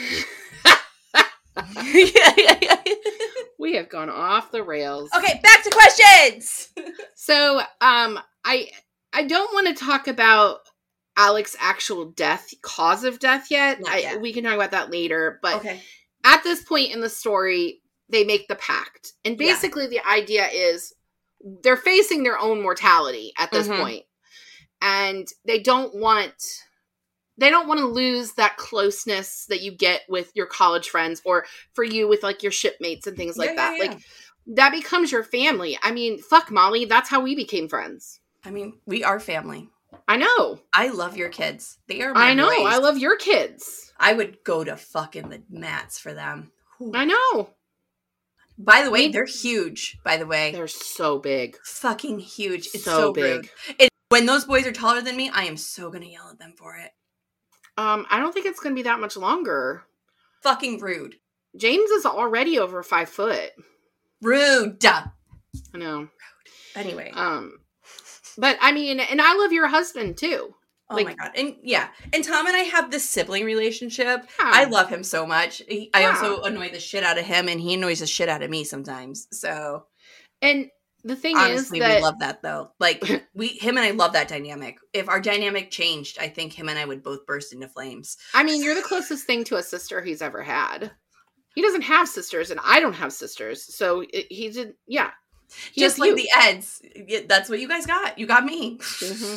[SPEAKER 1] yeah, yeah, yeah.
[SPEAKER 2] We have gone off the rails.
[SPEAKER 1] Okay, back to questions.
[SPEAKER 2] So, um, I I don't want to talk about Alex's actual death, cause of death yet.
[SPEAKER 1] Not
[SPEAKER 2] I,
[SPEAKER 1] yet.
[SPEAKER 2] We can talk about that later. But
[SPEAKER 1] okay.
[SPEAKER 2] At this point in the story, they make the pact. And basically yeah. the idea is they're facing their own mortality at this mm-hmm. point. And they don't want... They don't want to lose that closeness that you get with your college friends or for you with like your shipmates and things like
[SPEAKER 1] yeah,
[SPEAKER 2] that.
[SPEAKER 1] Yeah, yeah.
[SPEAKER 2] Like that becomes your family. I mean, fuck Molly. That's how we became friends.
[SPEAKER 1] I mean, we are family.
[SPEAKER 2] I know.
[SPEAKER 1] I love your kids. They are my
[SPEAKER 2] I know.
[SPEAKER 1] boys.
[SPEAKER 2] I love your kids.
[SPEAKER 1] I would go to fucking the mats for them.
[SPEAKER 2] Ooh. I know.
[SPEAKER 1] By the way, we, they're huge, by the way.
[SPEAKER 2] They're so big.
[SPEAKER 1] Fucking huge. It's so,
[SPEAKER 2] so big.
[SPEAKER 1] It, when those boys are taller than me, I am so going to yell at them for it.
[SPEAKER 2] Um, I don't think it's going to be that much longer.
[SPEAKER 1] Fucking rude.
[SPEAKER 2] James is already over five foot.
[SPEAKER 1] Rude.
[SPEAKER 2] I know.
[SPEAKER 1] Rude. Anyway.
[SPEAKER 2] Um, but I mean, and I love your husband too.
[SPEAKER 1] Oh
[SPEAKER 2] like,
[SPEAKER 1] my God. And yeah. And Tom and I have this sibling relationship.
[SPEAKER 2] Yeah.
[SPEAKER 1] I love him so much. He, I
[SPEAKER 2] yeah.
[SPEAKER 1] also annoy the shit out of him and he annoys the shit out of me sometimes. So.
[SPEAKER 2] And the thing
[SPEAKER 1] honestly,
[SPEAKER 2] is that
[SPEAKER 1] we love that though. Like we, him and I love that dynamic. If our dynamic changed, I think him and I would both burst into flames.
[SPEAKER 2] I mean, you're the closest thing to a sister he's ever had. He doesn't have sisters, and I don't have sisters, so it, he did. Yeah, He
[SPEAKER 1] Just
[SPEAKER 2] has
[SPEAKER 1] like
[SPEAKER 2] you.
[SPEAKER 1] the Eds. Y- That's what you guys got. You got me.
[SPEAKER 2] Mm-hmm.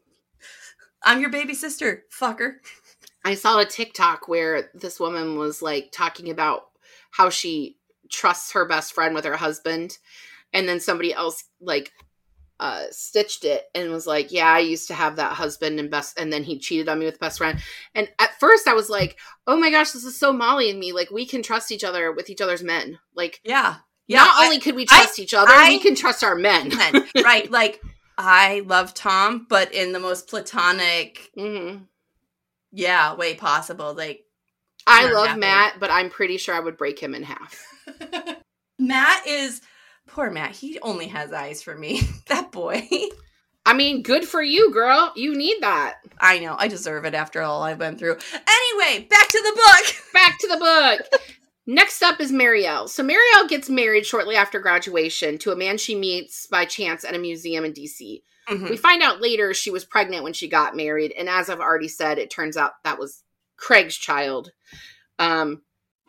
[SPEAKER 1] I'm your baby sister, fucker.
[SPEAKER 2] I saw a TikTok where this woman was like talking about how she trusts her best friend with her husband, and then somebody else like uh stitched it and was like, yeah, I used to have that husband and best, and then he cheated on me with best friend. And at first I was like, oh my gosh, this is so Molly and me. Like, we can trust each other with each other's men. Like,
[SPEAKER 1] Yeah. Yeah.
[SPEAKER 2] not
[SPEAKER 1] I-
[SPEAKER 2] only could we trust
[SPEAKER 1] I-
[SPEAKER 2] each other,
[SPEAKER 1] I-
[SPEAKER 2] we can trust our men.
[SPEAKER 1] men, right? Like, I love Tom, but in the most platonic,
[SPEAKER 2] Mm-hmm.
[SPEAKER 1] yeah, way possible. Like,
[SPEAKER 2] I
[SPEAKER 1] not
[SPEAKER 2] love
[SPEAKER 1] happening.
[SPEAKER 2] Matt, but I'm pretty sure I would break him in half.
[SPEAKER 1] Matt is poor Matt. He only has eyes for me. That boy.
[SPEAKER 2] I mean, good for you, girl. You need that.
[SPEAKER 1] I know. I deserve it after all I've been through. Anyway, back to the book.
[SPEAKER 2] Back to the book. Next up is Marielle. So Marielle gets married shortly after graduation to a man she meets by chance at a museum in D C.
[SPEAKER 1] Mhm.
[SPEAKER 2] We find out later she was pregnant when she got married. And as I've already said, it turns out that was Craig's child. Um,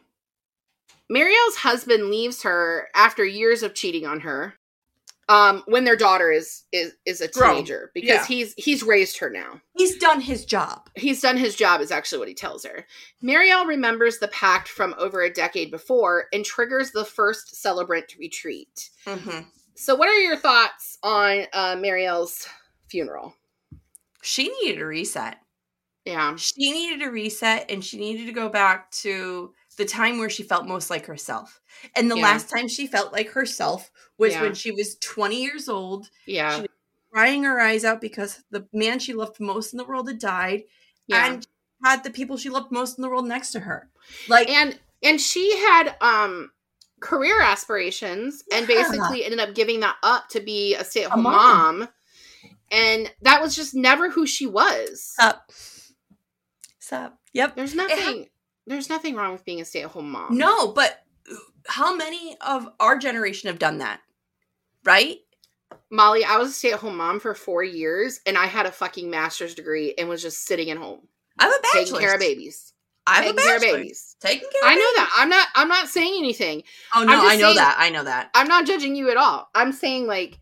[SPEAKER 2] Marielle's husband leaves her after years of cheating on her. Um, when their daughter is is is a
[SPEAKER 1] Grown.
[SPEAKER 2] teenager, because
[SPEAKER 1] Yeah.
[SPEAKER 2] he's he's raised her now.
[SPEAKER 1] He's done his job.
[SPEAKER 2] He's done his job, is actually what he tells her. Marielle remembers the pact from over a decade before and triggers the first celebrant retreat.
[SPEAKER 1] Mm-hmm.
[SPEAKER 2] So what are your thoughts on uh, Marielle's funeral?
[SPEAKER 1] She needed a reset.
[SPEAKER 2] Yeah.
[SPEAKER 1] She needed a reset, and she needed to go back to the time where she felt most like herself. And the
[SPEAKER 2] Yeah.
[SPEAKER 1] last time she felt like herself was
[SPEAKER 2] Yeah.
[SPEAKER 1] when she was twenty years old,
[SPEAKER 2] Yeah.
[SPEAKER 1] She- crying her eyes out because the man she loved most in the world had died,
[SPEAKER 2] Yeah.
[SPEAKER 1] and had the people she loved most in the world next to her. Like,
[SPEAKER 2] and and she had um career aspirations and
[SPEAKER 1] Yeah.
[SPEAKER 2] basically ended up giving that up to be a stay-at-home
[SPEAKER 1] A mom.
[SPEAKER 2] mom. And that was just never who she was.
[SPEAKER 1] up. Sup. Yep.
[SPEAKER 2] There's nothing there's nothing wrong with being a stay-at-home mom.
[SPEAKER 1] No, but how many of our generation have done that? Right?
[SPEAKER 2] Molly, I was a stay-at-home mom for four years, and I had a fucking master's degree and was just sitting at home
[SPEAKER 1] I have a bachelor's.
[SPEAKER 2] taking care of babies.
[SPEAKER 1] I have
[SPEAKER 2] taking
[SPEAKER 1] a
[SPEAKER 2] care of
[SPEAKER 1] bachelor's.
[SPEAKER 2] babies.
[SPEAKER 1] Taking care of
[SPEAKER 2] I know
[SPEAKER 1] babies.
[SPEAKER 2] that. I'm not. I'm not saying anything.
[SPEAKER 1] Oh, no,
[SPEAKER 2] I'm just
[SPEAKER 1] I know
[SPEAKER 2] saying-
[SPEAKER 1] that. I know that.
[SPEAKER 2] I'm not judging you at all. I'm saying like,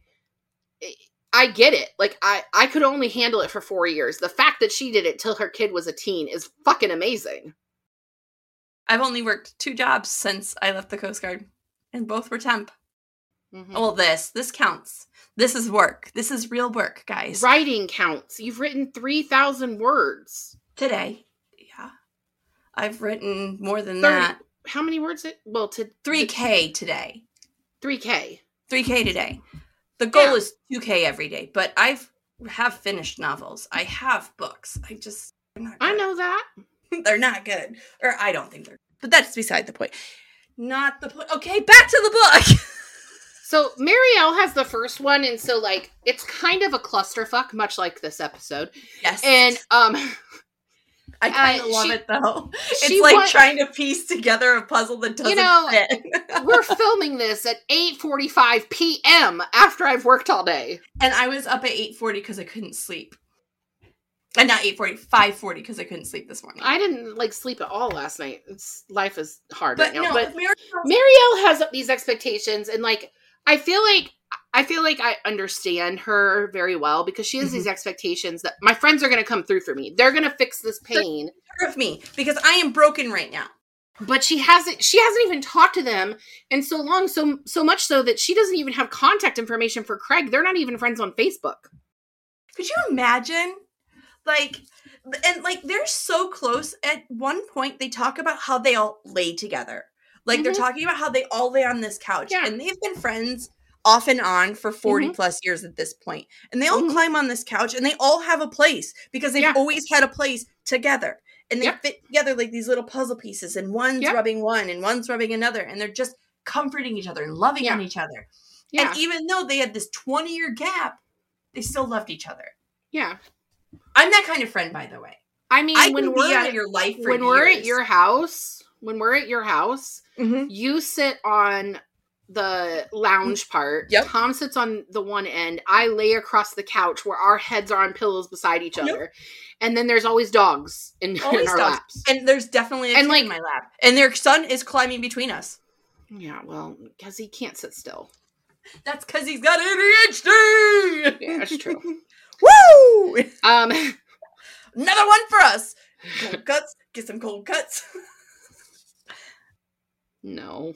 [SPEAKER 2] I get it. Like I, I could only handle it for four years. The fact that she did it till her kid was a teen is fucking amazing.
[SPEAKER 1] I've only worked two jobs since I left the Coast Guard, and both were temp.
[SPEAKER 2] Mhm.
[SPEAKER 1] Well, this. This counts. This is work. This is real work, guys.
[SPEAKER 2] Writing counts. You've written three thousand words.
[SPEAKER 1] Today. Yeah. I've written more than
[SPEAKER 2] thirty
[SPEAKER 1] that.
[SPEAKER 2] How many words? It, well, to
[SPEAKER 1] three K today.
[SPEAKER 2] three K.
[SPEAKER 1] three K today. The goal
[SPEAKER 2] Yeah.
[SPEAKER 1] is two K every day, but I've have finished novels. I have books. I just they're not
[SPEAKER 2] I
[SPEAKER 1] good.
[SPEAKER 2] know that.
[SPEAKER 1] They're not good. Or I don't think they're good. But that's beside the point. Not the point. Okay, back to the book.
[SPEAKER 2] So Marielle has the first one, and so like it's kind of a clusterfuck, much like this episode.
[SPEAKER 1] Yes.
[SPEAKER 2] And um,
[SPEAKER 1] I kind of
[SPEAKER 2] uh,
[SPEAKER 1] love
[SPEAKER 2] she-
[SPEAKER 1] it though.
[SPEAKER 2] she
[SPEAKER 1] It's like
[SPEAKER 2] wa-
[SPEAKER 1] trying to piece together a puzzle that doesn't
[SPEAKER 2] know,
[SPEAKER 1] fit.
[SPEAKER 2] we're filming this at eight forty-five p.m. after I've worked all day.
[SPEAKER 1] And I was up at eight forty because I couldn't sleep. And not eight forty, five forty because I couldn't sleep this morning.
[SPEAKER 2] I didn't like sleep at all last night. It's, life is hard
[SPEAKER 1] but
[SPEAKER 2] right now.
[SPEAKER 1] no,
[SPEAKER 2] But
[SPEAKER 1] Mary-
[SPEAKER 2] Marielle has these expectations, and like I feel like I feel like I understand her very well because she has
[SPEAKER 1] Mhm.
[SPEAKER 2] these expectations that my friends are going to come through for me. They're going to fix this pain.
[SPEAKER 1] of me because I am broken right now.
[SPEAKER 2] But she hasn't she hasn't even talked to them in so long, so so much so that she doesn't even have contact information for Craig. They're not even friends on Facebook.
[SPEAKER 1] Could you imagine? Like, and like they're so close. At one point, they talk about how they all lay together. Like they're
[SPEAKER 2] Mhm.
[SPEAKER 1] talking about how they all lay on this couch,
[SPEAKER 2] Yeah.
[SPEAKER 1] and they've been friends off and on for forty
[SPEAKER 2] Mhm.
[SPEAKER 1] plus years at this point. And they all
[SPEAKER 2] Mhm.
[SPEAKER 1] climb on this couch, and they all have a place because they've
[SPEAKER 2] Yeah.
[SPEAKER 1] always had a place together. And they
[SPEAKER 2] Yep.
[SPEAKER 1] fit together like these little puzzle pieces, and one's
[SPEAKER 2] Yep.
[SPEAKER 1] rubbing one, and one's rubbing another, and they're just comforting each other and loving
[SPEAKER 2] Yeah.
[SPEAKER 1] on each other.
[SPEAKER 2] Yeah.
[SPEAKER 1] And even though they had this twenty year gap, they still loved each other.
[SPEAKER 2] Yeah.
[SPEAKER 1] I'm that kind of friend, by the way.
[SPEAKER 2] I mean,
[SPEAKER 1] I
[SPEAKER 2] when
[SPEAKER 1] can
[SPEAKER 2] we're
[SPEAKER 1] be out of your life for
[SPEAKER 2] when we're at
[SPEAKER 1] years.
[SPEAKER 2] your house, when we're at your house,
[SPEAKER 1] Mhm.
[SPEAKER 2] you sit on the lounge part.
[SPEAKER 1] Yep.
[SPEAKER 2] Tom sits on the one end. I lay across the couch where our heads are on pillows beside each
[SPEAKER 1] Yep.
[SPEAKER 2] other. And then there's always dogs in,
[SPEAKER 1] Always
[SPEAKER 2] in our
[SPEAKER 1] dogs.
[SPEAKER 2] laps.
[SPEAKER 1] And there's definitely a
[SPEAKER 2] And,
[SPEAKER 1] kid
[SPEAKER 2] like-
[SPEAKER 1] in my lap. And their son is climbing between us.
[SPEAKER 2] Yeah, well, because he can't sit still.
[SPEAKER 1] That's because he's got A D H D!
[SPEAKER 2] Yeah, that's true.
[SPEAKER 1] Woo!
[SPEAKER 2] Um,
[SPEAKER 1] Another one for us. Cold cuts. Get some cold cuts.
[SPEAKER 2] no.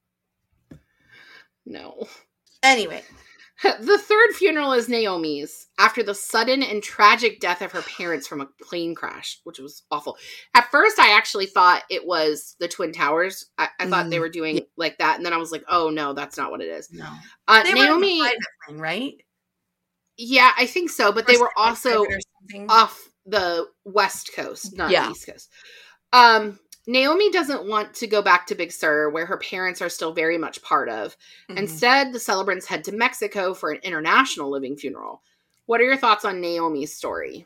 [SPEAKER 2] No.
[SPEAKER 1] Anyway.
[SPEAKER 2] The third funeral is Naomi's after the sudden and tragic death of her parents from a plane crash, which was awful. At first, I actually thought it was the Twin Towers. I, I thought mm, they were doing yeah. like that. And then I was like, oh, no, that's not what it is.
[SPEAKER 1] No.
[SPEAKER 2] Uh,
[SPEAKER 1] they
[SPEAKER 2] Naomi,
[SPEAKER 1] were plane, right?
[SPEAKER 2] Yeah, I think so. But or they were also off the West Coast, not yeah. the East Coast. Um, Naomi doesn't want to go back to Big Sur, where her parents are still very much part of. Mm-hmm. Instead, the celebrants head to Mexico for an international living funeral. What are your thoughts on Naomi's story?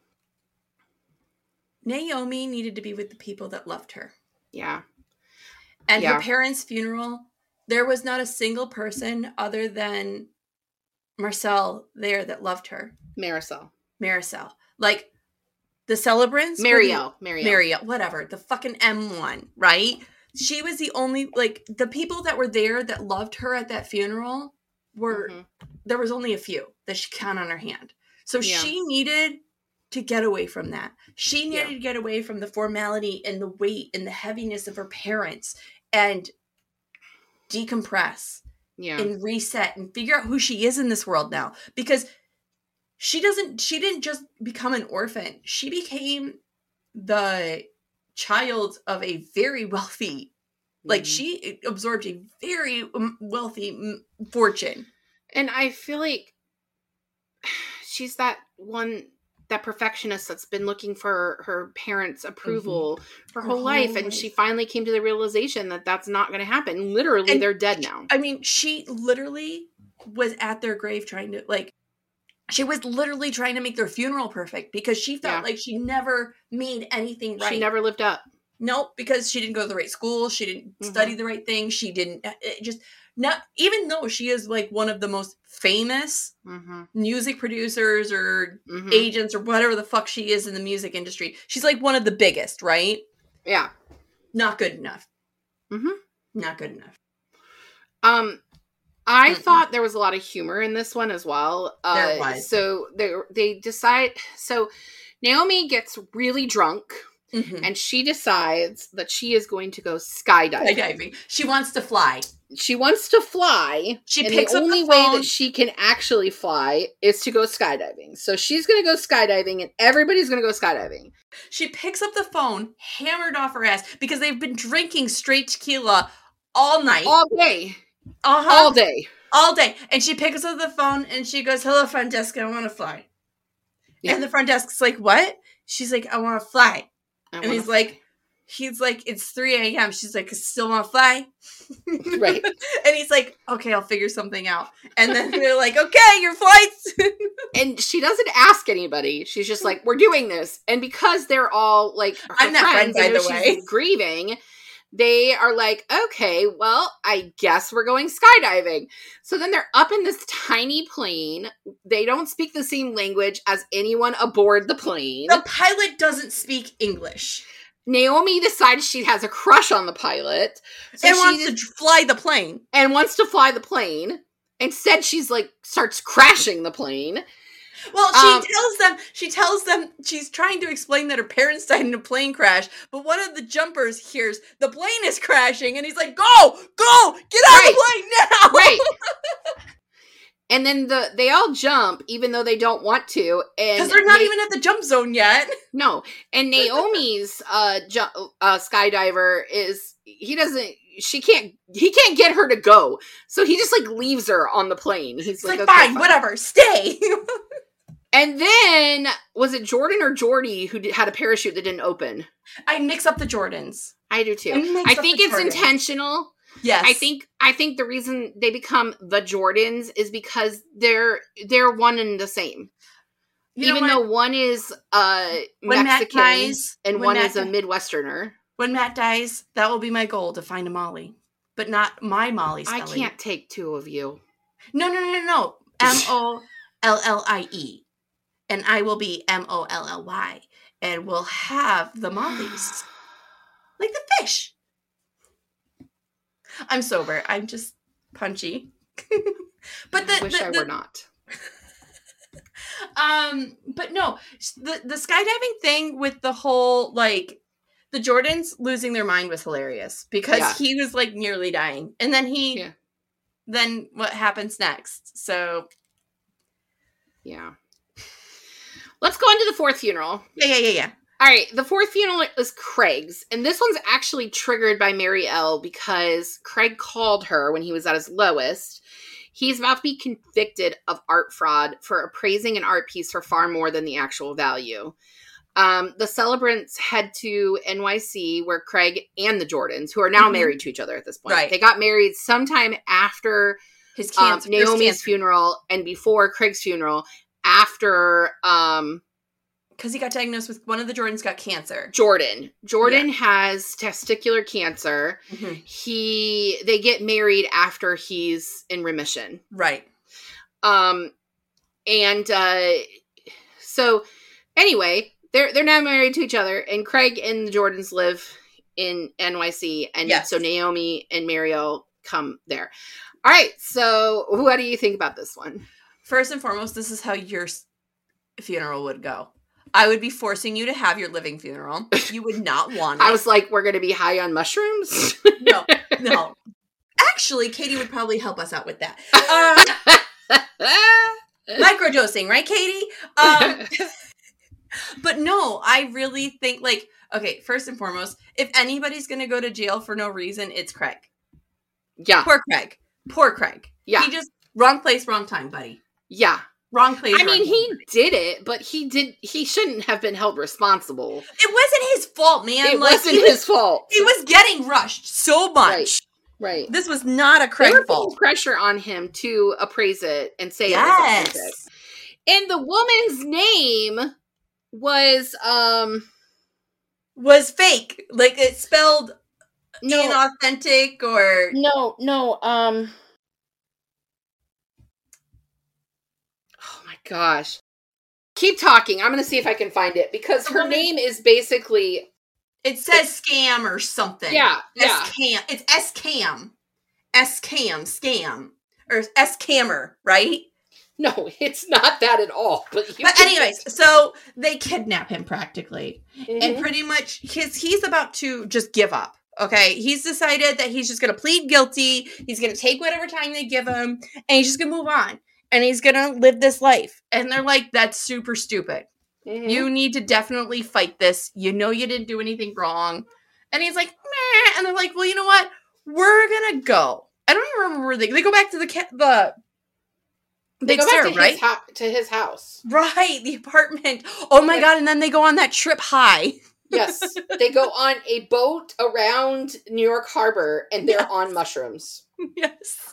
[SPEAKER 1] Naomi needed to be with the people that loved her.
[SPEAKER 2] Yeah.
[SPEAKER 1] And
[SPEAKER 2] yeah.
[SPEAKER 1] her parents' funeral, there was not a single person other than Marcel there that loved her.
[SPEAKER 2] Marisol.
[SPEAKER 1] Marisol. Like, the celebrants?
[SPEAKER 2] Marielle. Marielle.
[SPEAKER 1] Marielle. Whatever. The fucking M one, right? She was the only, like, the people that were there that loved her at that funeral were, mm-hmm. there was only a few that she counted on her hand. So yeah. she needed to get away from that. She needed yeah. to get away from the formality and the weight and the heaviness of her parents and decompress
[SPEAKER 2] yeah.
[SPEAKER 1] and reset and figure out who she is in this world now. Because She doesn't, she didn't just become an orphan. She became the child of a very wealthy, mm-hmm. like she absorbed a very wealthy fortune.
[SPEAKER 2] And I feel like she's that one, that perfectionist that's been looking for her parents' approval mm-hmm. for her whole life. life. And she finally came to the realization that that's not going to happen. Literally, and they're dead now.
[SPEAKER 1] I mean, she literally was at their grave trying to, like, she was literally trying to make their funeral perfect because she felt yeah. like she never made anything right.
[SPEAKER 2] She never lived up.
[SPEAKER 1] Nope, because she didn't go to the right school. She didn't mm-hmm. study the right thing. She didn't it just not, even though she is like one of the most famous
[SPEAKER 2] mm-hmm.
[SPEAKER 1] music producers or
[SPEAKER 2] mm-hmm.
[SPEAKER 1] agents or whatever the fuck she is in the music industry. She's like one of the biggest, right?
[SPEAKER 2] Yeah.
[SPEAKER 1] Not good enough.
[SPEAKER 2] Mm-hmm.
[SPEAKER 1] Not good enough.
[SPEAKER 2] Um, I mm-hmm. thought there was a lot of humor in this one as well. Uh,
[SPEAKER 1] there was.
[SPEAKER 2] So they they decide. So Naomi gets really drunk,
[SPEAKER 1] mm-hmm.
[SPEAKER 2] and she decides that she is going to go skydiving.
[SPEAKER 1] Skydiving. She wants to fly.
[SPEAKER 2] She wants to fly.
[SPEAKER 1] She
[SPEAKER 2] and
[SPEAKER 1] picks
[SPEAKER 2] the
[SPEAKER 1] up
[SPEAKER 2] only
[SPEAKER 1] the
[SPEAKER 2] way
[SPEAKER 1] phone.
[SPEAKER 2] that she can actually fly is to go skydiving. So she's going to go skydiving, and everybody's going to go skydiving.
[SPEAKER 1] She picks up the phone, hammered off her ass because they've been drinking straight tequila all night,
[SPEAKER 2] all day.
[SPEAKER 1] Uh-huh.
[SPEAKER 2] All day.
[SPEAKER 1] All day. And she picks up the phone and she goes, hello, front desk, I want to fly. Yeah. And the front desk's like, what? She's like, I want to fly.
[SPEAKER 2] I
[SPEAKER 1] and he's
[SPEAKER 2] fly.
[SPEAKER 1] like, he's like, it's three a.m. She's like, I still want to fly?
[SPEAKER 2] Right.
[SPEAKER 1] And he's like, okay, I'll figure something out. And then they're like, okay, your flight's.
[SPEAKER 2] And she doesn't ask anybody. She's just like, we're doing this. And because they're all like, her
[SPEAKER 1] I'm not friends, by the
[SPEAKER 2] she's
[SPEAKER 1] way.
[SPEAKER 2] grieving, they are like, okay, well, I guess we're going skydiving. So then they're up in this tiny plane. They don't speak the same language as anyone aboard the plane.
[SPEAKER 1] The pilot doesn't speak English.
[SPEAKER 2] Naomi decides she has a crush on the pilot.
[SPEAKER 1] So and wants just, to fly the plane.
[SPEAKER 2] And wants to fly the plane. Instead, she's like, starts crashing the plane.
[SPEAKER 1] Well, she
[SPEAKER 2] um,
[SPEAKER 1] tells them, she tells them, she's trying to explain that her parents died in a plane crash, but one of the jumpers hears the plane is crashing, and he's like, go, go, get out right. of the plane now!
[SPEAKER 2] Right. And then the they all jump, even though they don't want to.
[SPEAKER 1] Because they're not Na- even at the jump zone yet.
[SPEAKER 2] No. And Naomi's uh, ju- uh, skydiver is, he doesn't, she can't, he can't get her to go. So he just like leaves her on the plane. He's
[SPEAKER 1] it's
[SPEAKER 2] like,
[SPEAKER 1] like
[SPEAKER 2] okay,
[SPEAKER 1] fine, fine, whatever, stay.
[SPEAKER 2] And then, was it Jordan or Jordy who did, had a parachute that didn't open?
[SPEAKER 1] I mix up the Jordans.
[SPEAKER 2] I do too. I, I think it's Jordans. intentional.
[SPEAKER 1] Yes.
[SPEAKER 2] I think I think the reason they become the Jordans is because they're they're one and the same. You Even though one is uh, Mexican dies, and one Matt is a Midwesterner.
[SPEAKER 1] When Matt dies, that will be my goal, to find a Molly. But not my Molly spelling.
[SPEAKER 2] I can't take two of you.
[SPEAKER 1] No, no, no, no. M O L L I E. And I will be M O L L Y. And we'll have the Mollies. Like the fish. I'm sober. I'm just punchy. But the,
[SPEAKER 2] I wish
[SPEAKER 1] the,
[SPEAKER 2] I
[SPEAKER 1] the,
[SPEAKER 2] were not.
[SPEAKER 1] Um, but no, the the skydiving thing with the whole like the Jordans losing their mind was hilarious because
[SPEAKER 2] Yeah.
[SPEAKER 1] he was like nearly dying, and then he,
[SPEAKER 2] Yeah.
[SPEAKER 1] then what happens next? So
[SPEAKER 2] Yeah. Let's go into the fourth funeral.
[SPEAKER 1] yeah, yeah, yeah, yeah.
[SPEAKER 2] All right, the fourth funeral is Craig's, and this one's actually triggered by Mary L because Craig called her when he was at his lowest. He's about to be convicted of art fraud for appraising an art piece for far more than the actual value. Um, the celebrants head to N Y C where Craig and the Jordans, who are now mm-hmm. married to each other at this point,
[SPEAKER 1] right.
[SPEAKER 2] They got married sometime after
[SPEAKER 1] his cancer,
[SPEAKER 2] um, Naomi's cancer. funeral and before Craig's funeral. After, um,
[SPEAKER 1] because he got diagnosed with one of the Jordans got cancer.
[SPEAKER 2] Jordan, Jordan yeah. has testicular cancer. Mm-hmm. He, they get married after he's in remission,
[SPEAKER 1] right?
[SPEAKER 2] Um, and uh, so anyway, they're they're now married to each other, and Craig and the Jordans live in N Y C, and yes. so Naomi and Mariel come there. All right, so what do you think about this one?
[SPEAKER 1] First and foremost, this is how your funeral would go. I would be forcing you to have your living funeral. You would not want it.
[SPEAKER 2] I was like, we're going to be high on mushrooms?
[SPEAKER 1] No, no. Actually, Katie would probably help us out with that. Uh, microdosing, right, Katie? Um, but no, I really think, like, okay, first and foremost, if anybody's going to go to jail for no reason, it's Craig.
[SPEAKER 2] Yeah.
[SPEAKER 1] Poor Craig. Poor Craig.
[SPEAKER 2] Yeah.
[SPEAKER 1] He just, wrong place, wrong time, buddy.
[SPEAKER 2] Yeah.
[SPEAKER 1] Wrong place.
[SPEAKER 2] I mean,
[SPEAKER 1] wrong
[SPEAKER 2] he
[SPEAKER 1] time.
[SPEAKER 2] did it, but he did. He shouldn't have been held responsible.
[SPEAKER 1] It wasn't his fault, man.
[SPEAKER 2] It
[SPEAKER 1] like,
[SPEAKER 2] wasn't
[SPEAKER 1] was,
[SPEAKER 2] his fault.
[SPEAKER 1] He was getting rushed so much.
[SPEAKER 2] Right. right.
[SPEAKER 1] This was not a Craig
[SPEAKER 2] they were
[SPEAKER 1] fault.
[SPEAKER 2] putting pressure on him to appraise it and say
[SPEAKER 1] yes.
[SPEAKER 2] it was authentic. And the woman's name was um
[SPEAKER 1] was fake. Like it's spelled
[SPEAKER 2] no,
[SPEAKER 1] inauthentic or
[SPEAKER 2] no, no. Um. Gosh. Keep talking. I'm going to see if I can find it because her name is basically...
[SPEAKER 1] It says scam or something.
[SPEAKER 2] Yeah. yeah.
[SPEAKER 1] S-cam. It's S-cam. S-cam. Scam. Or S-cammer, right?
[SPEAKER 2] No, it's not that at all. But,
[SPEAKER 1] but anyways, so they kidnap him practically. Mm-hmm. And pretty much his, he's about to just give up. Okay? He's decided that he's just going to plead guilty. He's going to take whatever time they give him. And he's just going to move on. And he's going to live this life. And they're like, that's super stupid. Mm-hmm. You need to definitely fight this. You know you didn't do anything wrong. And he's like, meh. And they're like, well, you know what? We're going to go. I don't even remember where they They go back to the ca- the
[SPEAKER 2] They
[SPEAKER 1] Big
[SPEAKER 2] go
[SPEAKER 1] Sur,
[SPEAKER 2] back to,
[SPEAKER 1] right?
[SPEAKER 2] his ho- to his house.
[SPEAKER 1] Right. The apartment. Oh, my
[SPEAKER 2] right.
[SPEAKER 1] God. And then they go on that trip high.
[SPEAKER 2] Yes. They go on a boat around New York Harbor, and they're yes. on mushrooms.
[SPEAKER 1] Yes.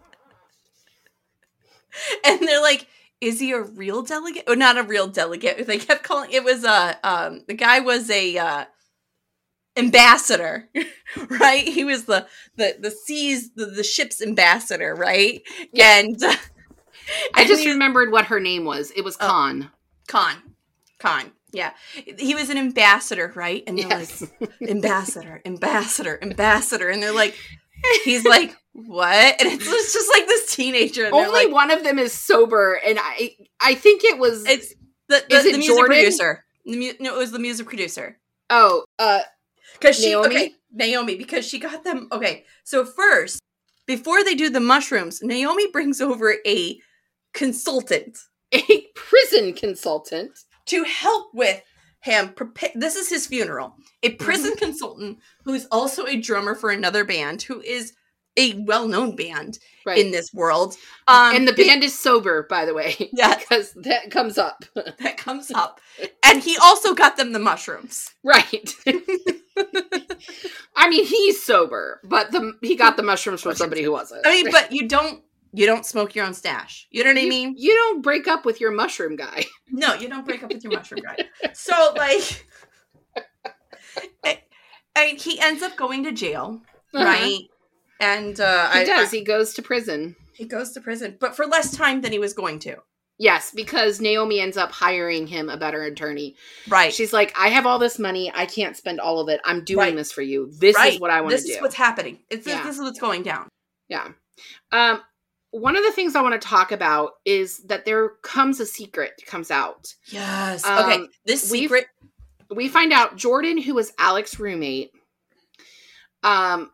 [SPEAKER 1] And they're like, is he a real delegate? Oh, not a real delegate. They kept calling it was a um the guy was a uh ambassador, right? He was the the the seas the, the ship's ambassador, right?
[SPEAKER 2] Yeah.
[SPEAKER 1] And uh,
[SPEAKER 2] I just he, remembered what her name was. It was Khan.
[SPEAKER 1] Uh, Khan. Khan. Yeah. He was an ambassador, right? And they're yes. like, ambassador, ambassador, ambassador. And they're like, he's like, what? And it's just like this teenager. And
[SPEAKER 2] only
[SPEAKER 1] like,
[SPEAKER 2] one of them is sober, and I I think it was
[SPEAKER 1] it's the the,
[SPEAKER 2] is
[SPEAKER 1] the
[SPEAKER 2] it
[SPEAKER 1] music
[SPEAKER 2] Jordan?
[SPEAKER 1] producer. The mu- no, it was the music producer.
[SPEAKER 2] Oh, uh,
[SPEAKER 1] because she
[SPEAKER 2] Naomi?
[SPEAKER 1] okay, Naomi because she got them. Okay, so first, before they do the mushrooms, Naomi brings over a consultant,
[SPEAKER 2] a prison consultant,
[SPEAKER 1] to help with him prepare. This is his funeral. A prison mm-hmm. consultant who is also a drummer for another band, who is a well-known band right. in this world. Um,
[SPEAKER 2] and the band is sober, by the way.
[SPEAKER 1] Yeah.
[SPEAKER 2] Because that comes up.
[SPEAKER 1] That comes up. And he also got them the mushrooms.
[SPEAKER 2] Right. I mean, he's sober, but the he got the mushrooms from somebody who wasn't.
[SPEAKER 1] I mean, but you don't you don't smoke your own stash. You know what
[SPEAKER 2] you,
[SPEAKER 1] I mean?
[SPEAKER 2] You don't break up with your mushroom guy.
[SPEAKER 1] No, you don't break up with your mushroom guy. So, like, I, I mean, he ends up going to jail, uh-huh. right? And uh,
[SPEAKER 2] he
[SPEAKER 1] I,
[SPEAKER 2] does.
[SPEAKER 1] I,
[SPEAKER 2] he goes to prison.
[SPEAKER 1] He goes to prison, but for less time than he was going to.
[SPEAKER 2] Yes, because Naomi ends up hiring him a better attorney.
[SPEAKER 1] Right.
[SPEAKER 2] She's like, I have all this money. I can't spend all of it. I'm doing
[SPEAKER 1] right.
[SPEAKER 2] this for you. This
[SPEAKER 1] right.
[SPEAKER 2] is what I want to do.
[SPEAKER 1] This is what's happening. It's
[SPEAKER 2] yeah.
[SPEAKER 1] This is what's going down.
[SPEAKER 2] Yeah. Um. one of the things I want to talk about is that there comes a secret comes out.
[SPEAKER 1] Yes.
[SPEAKER 2] Um,
[SPEAKER 1] okay. This
[SPEAKER 2] we
[SPEAKER 1] secret.
[SPEAKER 2] we find out Jordan, who was Alec's roommate, um,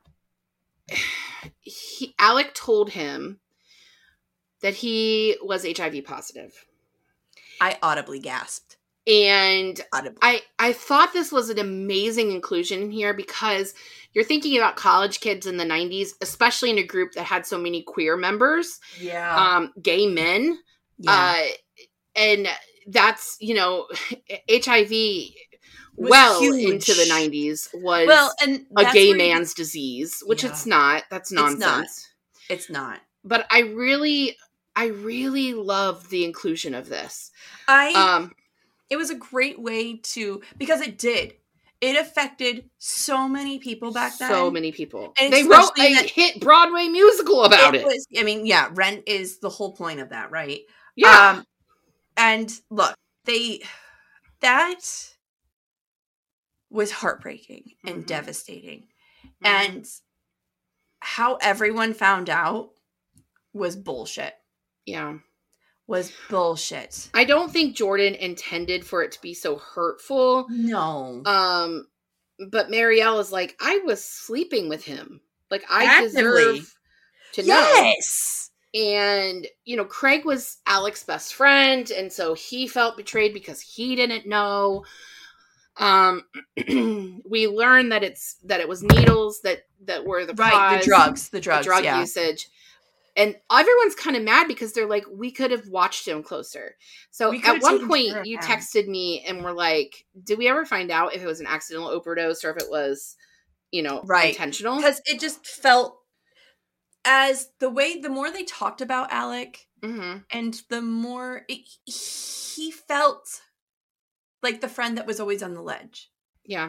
[SPEAKER 2] he, Alec told him that he was H I V positive.
[SPEAKER 1] I audibly gasped.
[SPEAKER 2] And
[SPEAKER 1] audibly.
[SPEAKER 2] I, I thought this was an amazing inclusion in here because you're thinking about college kids in the nineties, especially in a group that had so many queer members,
[SPEAKER 1] Yeah.
[SPEAKER 2] um, gay men.
[SPEAKER 1] Yeah.
[SPEAKER 2] Uh, and that's, you know, H I V
[SPEAKER 1] Was
[SPEAKER 2] well
[SPEAKER 1] huge.
[SPEAKER 2] into the nineties was
[SPEAKER 1] Well, and
[SPEAKER 2] a
[SPEAKER 1] that's
[SPEAKER 2] gay
[SPEAKER 1] where you-
[SPEAKER 2] man's disease, which
[SPEAKER 1] Yeah.
[SPEAKER 2] it's not. That's nonsense.
[SPEAKER 1] It's not.
[SPEAKER 2] But I really, I really love the inclusion of this.
[SPEAKER 1] I.
[SPEAKER 2] Um,
[SPEAKER 1] It was a great way to, because it did. It affected so many people back then.
[SPEAKER 2] So many people.
[SPEAKER 1] And
[SPEAKER 2] they wrote
[SPEAKER 1] especially
[SPEAKER 2] a
[SPEAKER 1] that-
[SPEAKER 2] hit Broadway musical about it.
[SPEAKER 1] Was, I mean, yeah, Rent is the whole point of that, right?
[SPEAKER 2] Yeah.
[SPEAKER 1] Um, and look, they, that was heartbreaking and
[SPEAKER 2] Mhm.
[SPEAKER 1] devastating.
[SPEAKER 2] Mhm.
[SPEAKER 1] And how everyone found out was bullshit.
[SPEAKER 2] Yeah.
[SPEAKER 1] Was bullshit.
[SPEAKER 2] I don't think Jordan intended for it to be so hurtful.
[SPEAKER 1] No.
[SPEAKER 2] Um, but Marielle is like, I was sleeping with him. Like, I
[SPEAKER 1] Actively.
[SPEAKER 2] deserve to
[SPEAKER 1] Yes.
[SPEAKER 2] know. And, you know, Craig was Alec's best friend, and so he felt betrayed because he didn't know. Um, we learned that it's that it was needles that that were the
[SPEAKER 1] Right,
[SPEAKER 2] cause,
[SPEAKER 1] the drugs, the
[SPEAKER 2] the
[SPEAKER 1] drugs,
[SPEAKER 2] drug
[SPEAKER 1] yeah.
[SPEAKER 2] usage. And everyone's kind of mad because they're like, we could have watched him closer. So
[SPEAKER 1] We could
[SPEAKER 2] at
[SPEAKER 1] have
[SPEAKER 2] one
[SPEAKER 1] taken care
[SPEAKER 2] point,
[SPEAKER 1] of
[SPEAKER 2] you
[SPEAKER 1] him.
[SPEAKER 2] texted me and were like, did we ever find out if it was an accidental overdose or if it was, you know,
[SPEAKER 1] Right.
[SPEAKER 2] intentional?
[SPEAKER 1] Because it just felt as the way, the more they talked about Alec,
[SPEAKER 2] Mm-hmm.
[SPEAKER 1] and the more it, he felt like the friend that was always on the ledge.
[SPEAKER 2] Yeah.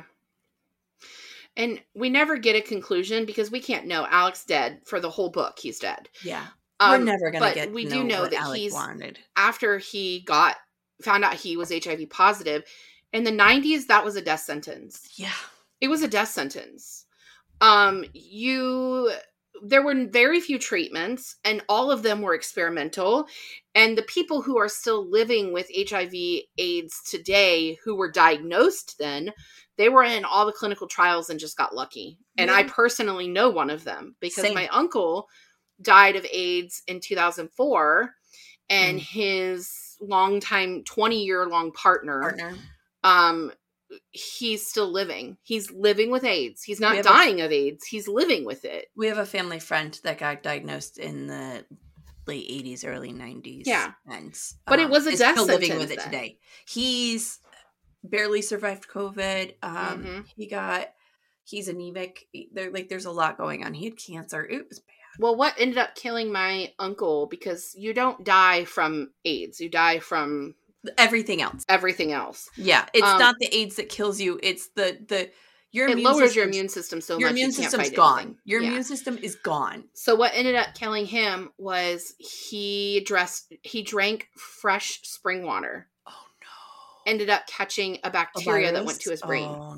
[SPEAKER 2] And we never get a conclusion because we can't know. Alec's dead for the whole book. He's dead.
[SPEAKER 1] Yeah.
[SPEAKER 2] Um,
[SPEAKER 1] We're never going to
[SPEAKER 2] but
[SPEAKER 1] get
[SPEAKER 2] we
[SPEAKER 1] to
[SPEAKER 2] do
[SPEAKER 1] know,
[SPEAKER 2] know
[SPEAKER 1] what
[SPEAKER 2] that
[SPEAKER 1] Alec
[SPEAKER 2] he's
[SPEAKER 1] wanted.
[SPEAKER 2] after he got found out he was H I V positive in the nineties. That was a death sentence.
[SPEAKER 1] Yeah.
[SPEAKER 2] It was a death sentence. Um, you there were very few treatments, and all of them were experimental. And the people who are still living with H I V AIDS today, who were diagnosed then, they were in all the clinical trials and just got lucky. And
[SPEAKER 1] Yeah.
[SPEAKER 2] I personally know one of them because
[SPEAKER 1] Same.
[SPEAKER 2] my uncle died of AIDS in two thousand four, and
[SPEAKER 1] Mm.
[SPEAKER 2] his longtime twenty-year-long partner,
[SPEAKER 1] Partner.
[SPEAKER 2] um, he's still living. He's living with AIDS. He's
[SPEAKER 1] We
[SPEAKER 2] not
[SPEAKER 1] have a-
[SPEAKER 2] dying of AIDS. He's living with it.
[SPEAKER 1] We have a family friend that got diagnosed in the late eighties, early nineties.
[SPEAKER 2] Yeah.
[SPEAKER 1] And,
[SPEAKER 2] But it
[SPEAKER 1] um,
[SPEAKER 2] was a
[SPEAKER 1] is
[SPEAKER 2] death
[SPEAKER 1] still living with
[SPEAKER 2] sentence
[SPEAKER 1] it
[SPEAKER 2] then.
[SPEAKER 1] today. He's barely survived COVID. Um,
[SPEAKER 2] Mhm.
[SPEAKER 1] He got, he's anemic. There, like, there's a lot going on. He had cancer. It was bad.
[SPEAKER 2] Well, what ended up killing my uncle, because you don't die from AIDS. You die from
[SPEAKER 1] Everything else.
[SPEAKER 2] everything else.
[SPEAKER 1] Yeah. It's
[SPEAKER 2] Um,
[SPEAKER 1] not the AIDS that kills you. It's the, the, your
[SPEAKER 2] It
[SPEAKER 1] immune
[SPEAKER 2] lowers your
[SPEAKER 1] system's-
[SPEAKER 2] immune system so
[SPEAKER 1] your
[SPEAKER 2] much
[SPEAKER 1] immune
[SPEAKER 2] you can't
[SPEAKER 1] system's
[SPEAKER 2] fight
[SPEAKER 1] gone.
[SPEAKER 2] anything.
[SPEAKER 1] Your
[SPEAKER 2] Yeah.
[SPEAKER 1] immune system is gone.
[SPEAKER 2] So what ended up killing him was he dressed he drank fresh spring water.
[SPEAKER 1] Oh no.
[SPEAKER 2] Ended up catching a
[SPEAKER 1] A
[SPEAKER 2] bacteria that
[SPEAKER 1] virus?
[SPEAKER 2] went to his brain.
[SPEAKER 1] Oh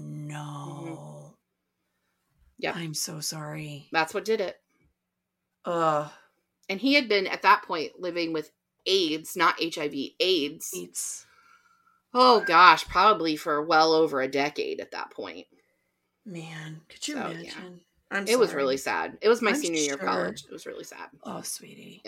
[SPEAKER 1] no.
[SPEAKER 2] Yep.
[SPEAKER 1] I'm so sorry.
[SPEAKER 2] That's what did it.
[SPEAKER 1] Ugh.
[SPEAKER 2] And he had been at that point living with AIDS, not H I V, AIDS.
[SPEAKER 1] It's
[SPEAKER 2] Oh gosh, probably for well over a decade at that point.
[SPEAKER 1] man. Could you
[SPEAKER 2] So, yeah.
[SPEAKER 1] imagine? I'm
[SPEAKER 2] It was
[SPEAKER 1] sorry.
[SPEAKER 2] really sad. It was my
[SPEAKER 1] I'm
[SPEAKER 2] senior year of
[SPEAKER 1] sure.
[SPEAKER 2] college. It was really sad.
[SPEAKER 1] Oh, sweetie.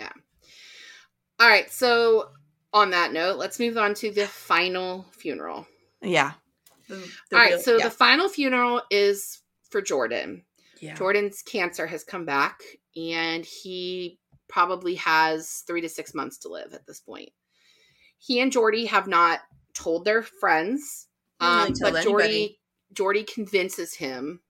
[SPEAKER 2] All right, so on that note, let's move on to the final funeral.
[SPEAKER 1] Yeah. The, the
[SPEAKER 2] All right,
[SPEAKER 1] real-
[SPEAKER 2] so
[SPEAKER 1] yeah.
[SPEAKER 2] the final funeral is for Jordan.
[SPEAKER 1] yeah.
[SPEAKER 2] Jordan's cancer has come back, and he probably has three to six months to live at this point. He and Jordy have not told their friends,
[SPEAKER 1] Didn't really
[SPEAKER 2] um,
[SPEAKER 1] tell
[SPEAKER 2] but
[SPEAKER 1] anybody.
[SPEAKER 2] Jordy Jordy convinces him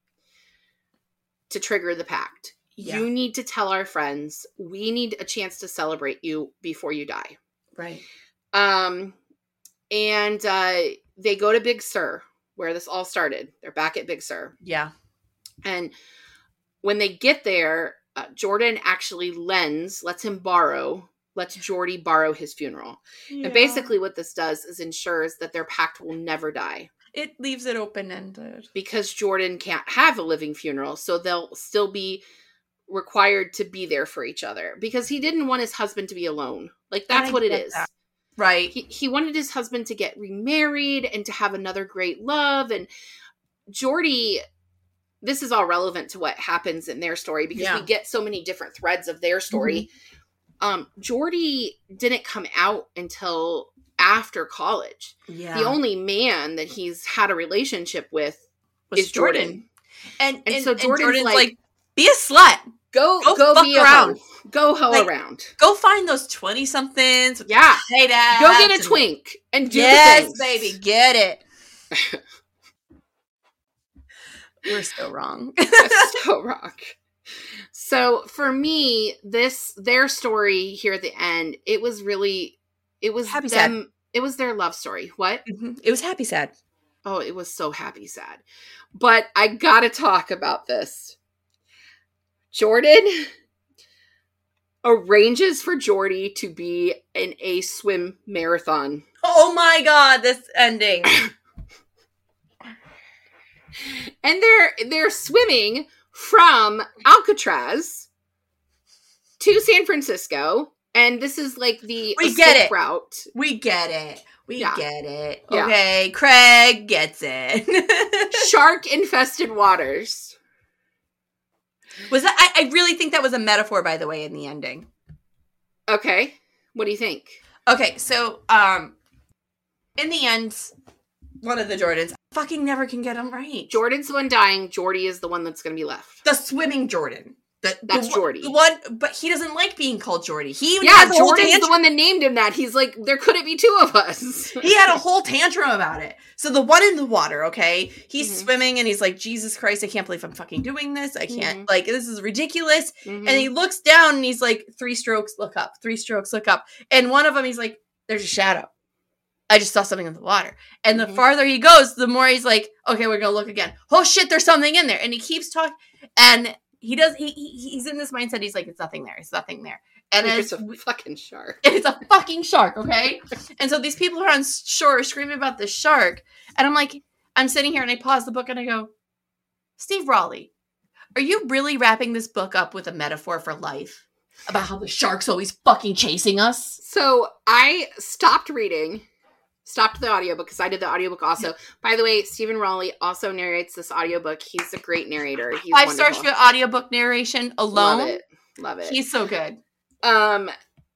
[SPEAKER 2] to trigger the pact.
[SPEAKER 1] Yeah.
[SPEAKER 2] You need to tell our friends. We need a chance to celebrate you before you die.
[SPEAKER 1] Right.
[SPEAKER 2] Um, and uh, they go to Big Sur, where this all started. They're back at Big Sur.
[SPEAKER 1] Yeah.
[SPEAKER 2] And when they get there, uh, Jordan actually lends, lets him borrow, lets Jordy borrow his funeral. And basically what this does is ensures that their pact will never die.
[SPEAKER 1] it leaves it open ended.
[SPEAKER 2] Because Jordan can't have a living funeral. So they'll still be required to be there for each other because he didn't want his husband to be alone. Like, that's
[SPEAKER 1] I
[SPEAKER 2] what it
[SPEAKER 1] get
[SPEAKER 2] is.
[SPEAKER 1] that. Right.
[SPEAKER 2] He, he wanted his husband to get remarried and to have another great love. And Geordie, this is all relevant to what happens in their story because
[SPEAKER 1] Yeah.
[SPEAKER 2] we get so many different threads of their story. Mm-hmm. Um, Geordie didn't come out until after college.
[SPEAKER 1] Yeah.
[SPEAKER 2] The only man that he's had a relationship with
[SPEAKER 1] Was
[SPEAKER 2] is Jordan.
[SPEAKER 1] Jordan. And,
[SPEAKER 2] And,
[SPEAKER 1] and
[SPEAKER 2] so
[SPEAKER 1] and
[SPEAKER 2] Jordan's,
[SPEAKER 1] Jordan's
[SPEAKER 2] like,
[SPEAKER 1] like, be a slut.
[SPEAKER 2] go,
[SPEAKER 1] Go
[SPEAKER 2] go,
[SPEAKER 1] fuck
[SPEAKER 2] be a
[SPEAKER 1] around.
[SPEAKER 2] hoe. Go hoe
[SPEAKER 1] Like,
[SPEAKER 2] around.
[SPEAKER 1] Go find those twenty-somethings. with
[SPEAKER 2] Yeah.
[SPEAKER 1] the tight ass
[SPEAKER 2] Go get a
[SPEAKER 1] and-
[SPEAKER 2] twink and do
[SPEAKER 1] Yes,
[SPEAKER 2] the things.
[SPEAKER 1] baby. Get it. We're so wrong.
[SPEAKER 2] That's so wrong. So for me, this their story here at the end, it was really, it was
[SPEAKER 1] Happy,
[SPEAKER 2] them. It was their love story. What?
[SPEAKER 1] Mhm. It was happy sad.
[SPEAKER 2] Oh, it was so happy sad. But I gotta talk about this. Jordan arranges for Geordie to be in a swim marathon.
[SPEAKER 1] Oh my god, this ending.
[SPEAKER 2] And they're they're swimming from Alcatraz to San Francisco. And this is like the
[SPEAKER 1] We get
[SPEAKER 2] escape
[SPEAKER 1] it.
[SPEAKER 2] route.
[SPEAKER 1] We get it. We
[SPEAKER 2] Yeah.
[SPEAKER 1] get it.
[SPEAKER 2] Yeah.
[SPEAKER 1] Okay, Craig gets it.
[SPEAKER 2] Shark infested waters.
[SPEAKER 1] Was that? I, I really think that was a metaphor, by the way, in the ending.
[SPEAKER 2] Okay. What do you think?
[SPEAKER 1] Okay, so um, in the end, one of the Jordans fucking never can get them right.
[SPEAKER 2] Jordan's the one dying. Geordie is the one that's going to be left.
[SPEAKER 1] The swimming Jordan. The,
[SPEAKER 2] That's
[SPEAKER 1] the,
[SPEAKER 2] Geordie.
[SPEAKER 1] The one, but he doesn't like being called Geordie. He even
[SPEAKER 2] Yeah,
[SPEAKER 1] has a whole
[SPEAKER 2] Jordan's the
[SPEAKER 1] tantrum.
[SPEAKER 2] one that named him that. He's like, there couldn't be two of us.
[SPEAKER 1] He had a whole tantrum about it. So the one in the water, okay, he's
[SPEAKER 2] Mhm.
[SPEAKER 1] swimming and he's like, Jesus Christ, I can't believe I'm fucking doing this. I can't,
[SPEAKER 2] Mhm.
[SPEAKER 1] like, this is ridiculous.
[SPEAKER 2] Mhm.
[SPEAKER 1] And he looks down and he's like, three strokes, look up, three strokes, look up. And one of them, he's like, there's a shadow. I just saw something in the water. And the
[SPEAKER 2] Mhm.
[SPEAKER 1] farther he goes, the more he's like, okay, we're going to look again. Oh shit, there's something in there. And he keeps talking. And he does, he, he he's in this mindset. He's like, it's nothing there. It's nothing there. And
[SPEAKER 2] It's
[SPEAKER 1] as
[SPEAKER 2] a fucking shark.
[SPEAKER 1] it's a fucking shark, okay? And so these people are on shore screaming about this shark. And I'm like, I'm sitting here and I pause the book and I go, Steve Raleigh, are you really wrapping this book up with a metaphor for life? About how the shark's always fucking chasing us?
[SPEAKER 2] So I stopped reading, stopped the audiobook because I did the audiobook also. By the way, Stephen Raleigh also narrates this audiobook. He's a great narrator. He's
[SPEAKER 1] Five
[SPEAKER 2] wonderful.
[SPEAKER 1] stars for audiobook narration alone.
[SPEAKER 2] Love it. Love it.
[SPEAKER 1] He's so good.
[SPEAKER 2] Um,